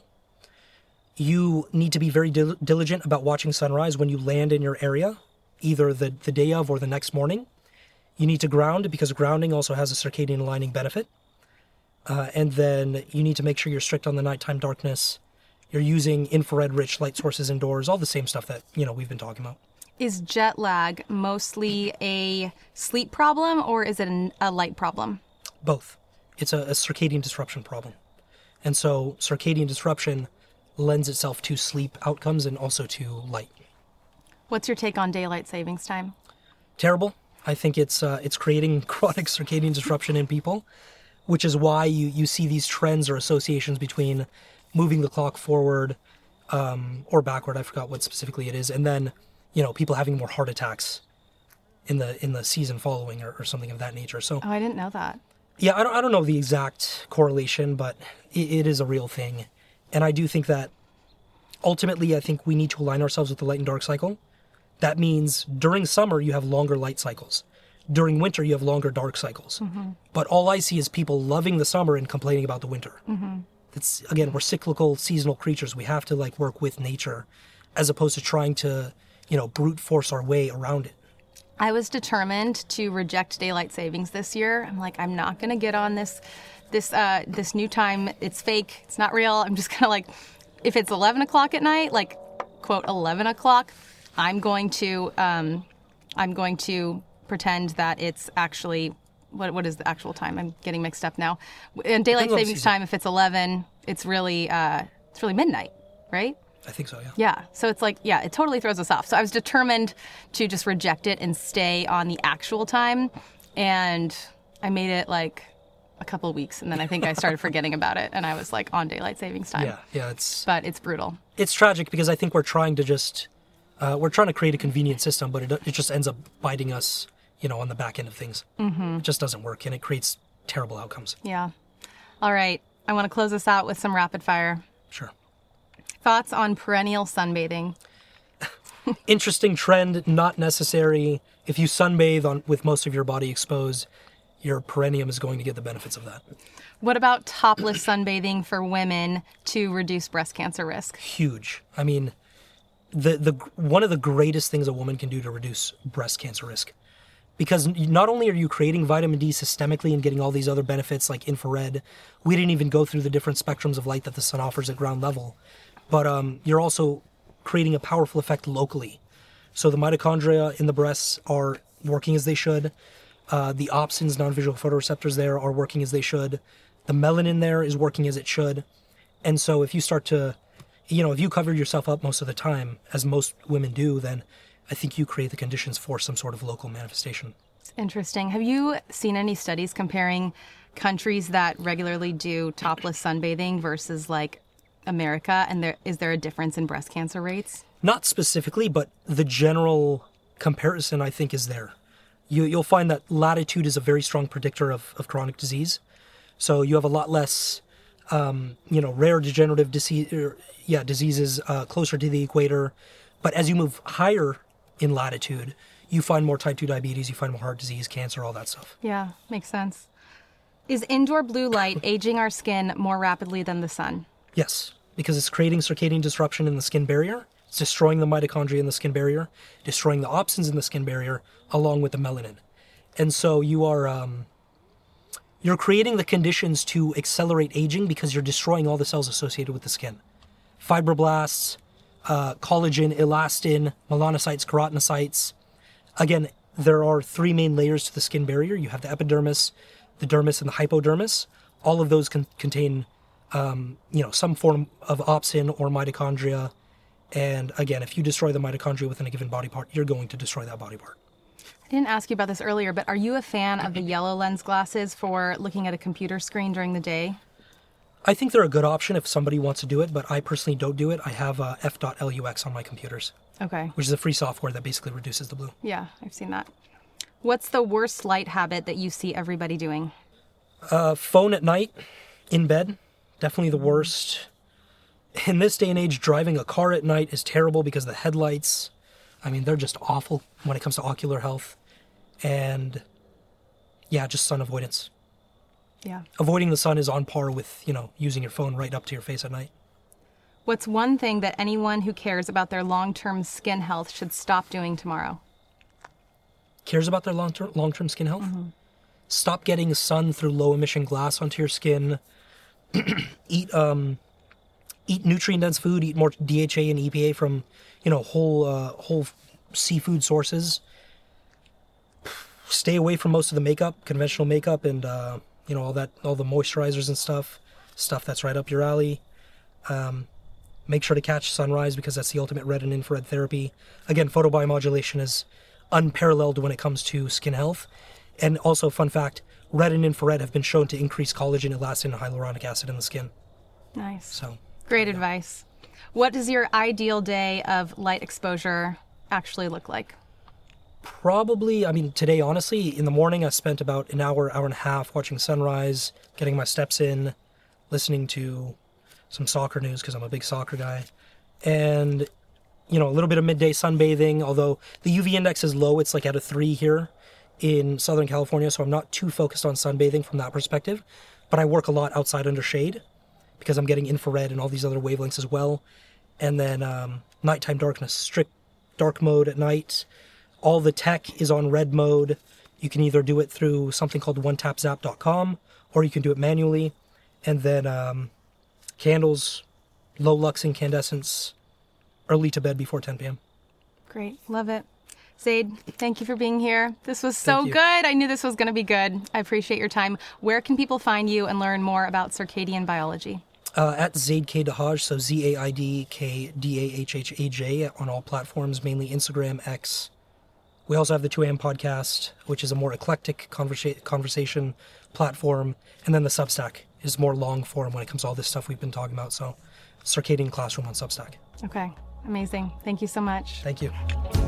You need to be very diligent about watching sunrise when you land in your area, either the day of or the next morning. You need to ground because grounding also has a circadian aligning benefit. And then you need to make sure you're strict on the nighttime darkness. You're using infrared-rich light sources indoors, all the same stuff that, we've been talking about. Is jet lag mostly a sleep problem or is it a light problem? Both. It's a circadian disruption problem. And so circadian disruption lends itself to sleep outcomes and also to light. What's your take on daylight savings time? Terrible. I think it's creating chronic circadian disruption in people, which is why you see these trends or associations between moving the clock forward or backward. I forgot what specifically it is. And then, people having more heart attacks in the season following or something of that nature. So, Oh, I didn't know that. Yeah, I don't know the exact correlation, but it is a real thing. And I do think that ultimately, I think we need to align ourselves with the light and dark cycle. That means during summer, you have longer light cycles. During winter, you have longer dark cycles. Mm-hmm. But all I see is people loving the summer and complaining about the winter. Mm-hmm. It's, again, we're cyclical, seasonal creatures. We have to work with nature as opposed to trying to, brute force our way around it. I was determined to reject daylight savings this year. I'm like, I'm not going to get on this new time. It's fake. It's not real. I'm just going to like, if it's 11 o'clock at night, like quote 11 o'clock, I'm going to pretend that it's actually, what is the actual time? I'm getting mixed up now. In daylight savings time, if it's 11, it's really midnight, right? I think so, yeah. Yeah. So it's like, yeah, it totally throws us off. So I was determined to just reject it and stay on the actual time. And I made it like a couple of weeks. And then I think I started forgetting about it. And I was like on daylight savings time. Yeah. But it's brutal. It's tragic because I think we're trying to create a convenient system, but it just ends up biting us, on the back end of things. Mm-hmm. It just doesn't work and it creates terrible outcomes. Yeah. All right. I want to close this out with some rapid fire. Sure. Thoughts on perennial sunbathing? Interesting trend, not necessary. If you sunbathe with most of your body exposed, your perineum is going to get the benefits of that. What about topless sunbathing for women to reduce breast cancer risk? Huge. I mean, the one of the greatest things a woman can do to reduce breast cancer risk. Because not only are you creating vitamin D systemically and getting all these other benefits like infrared, we didn't even go through the different spectrums of light that the sun offers at ground level. But you're also creating a powerful effect locally. So the mitochondria in the breasts are working as they should. The opsins, non-visual photoreceptors there, are working as they should. The melanin there is working as it should. And so if you start to, if you cover yourself up most of the time, as most women do, then I think you create the conditions for some sort of local manifestation. It's interesting. Have you seen any studies comparing countries that regularly do topless sunbathing versus like America, and is there a difference in breast cancer rates? Not specifically, but the general comparison, I think, is there. You'll find that latitude is a very strong predictor of chronic disease. So you have a lot less, rare degenerative diseases closer to the equator. But as you move higher in latitude, you find more type 2 diabetes, you find more heart disease, cancer, all that stuff. Yeah, makes sense. Is indoor blue light aging our skin more rapidly than the sun? Yes, because it's creating circadian disruption in the skin barrier. It's destroying the mitochondria in the skin barrier, destroying the opsins in the skin barrier, along with the melanin. And so you're creating the conditions to accelerate aging because you're destroying all the cells associated with the skin. Fibroblasts, collagen, elastin, melanocytes, keratinocytes. Again, there are three main layers to the skin barrier. You have the epidermis, the dermis, and the hypodermis. All of those contain some form of opsin or mitochondria. And again, if you destroy the mitochondria within a given body part, you're going to destroy that body part. I didn't ask you about this earlier, but are you a fan of the yellow lens glasses for looking at a computer screen during the day? I think they're a good option if somebody wants to do it, but I personally don't do it. I have F.LUX on my computers. Okay. Which is a free software that basically reduces the blue. Yeah, I've seen that. What's the worst light habit that you see everybody doing? Phone at night, in bed. Definitely the worst. In this day and age, driving a car at night is terrible because the headlights, they're just awful when it comes to ocular health. And yeah, just sun avoidance. Yeah. Avoiding the sun is on par with, using your phone right up to your face at night. What's one thing that anyone who cares about their long-term skin health should stop doing tomorrow? Cares about their long-term skin health? Mm-hmm. Stop getting sun through low-emission glass onto your skin. Eat nutrient-dense food. Eat more DHA and EPA from, whole seafood sources. Stay away from most of the makeup, conventional makeup, and all the moisturizers and stuff that's right up your alley. Make sure to catch sunrise because that's the ultimate red and infrared therapy. Again, photobiomodulation is unparalleled when it comes to skin health. And also, fun fact, red and infrared have been shown to increase collagen, elastin, and hyaluronic acid in the skin. Nice. So, great advice. What does your ideal day of light exposure actually look like? Probably, today, honestly, in the morning, I spent about an hour and a half watching sunrise, getting my steps in, listening to some soccer news because I'm a big soccer guy, and, a little bit of midday sunbathing, although the UV index is low. It's like at a 3 here in Southern California, so I'm not too focused on sunbathing from that perspective, but I work a lot outside under shade because I'm getting infrared and all these other wavelengths as well. And then nighttime darkness, strict dark mode at night. All the tech is on red mode. You can either do it through something called onetapzap.com, or you can do it manually. And then candles, low lux incandescence, early to bed before 10 p.m. Great. Love it. Zaid, thank you for being here. This was so Thank you. good. I knew this was going to be good. I appreciate your time. Where can people find you and learn more about circadian biology? At Zaid K. Dahaj, so ZaidKDahhaj on all platforms, mainly Instagram, X. We also have the 2 a.m. podcast, which is a more eclectic conversation platform. And then the Substack is more long form when it comes to all this stuff we've been talking about. So Circadian Classroom on Substack. Okay. Amazing. Thank you so much. Thank you.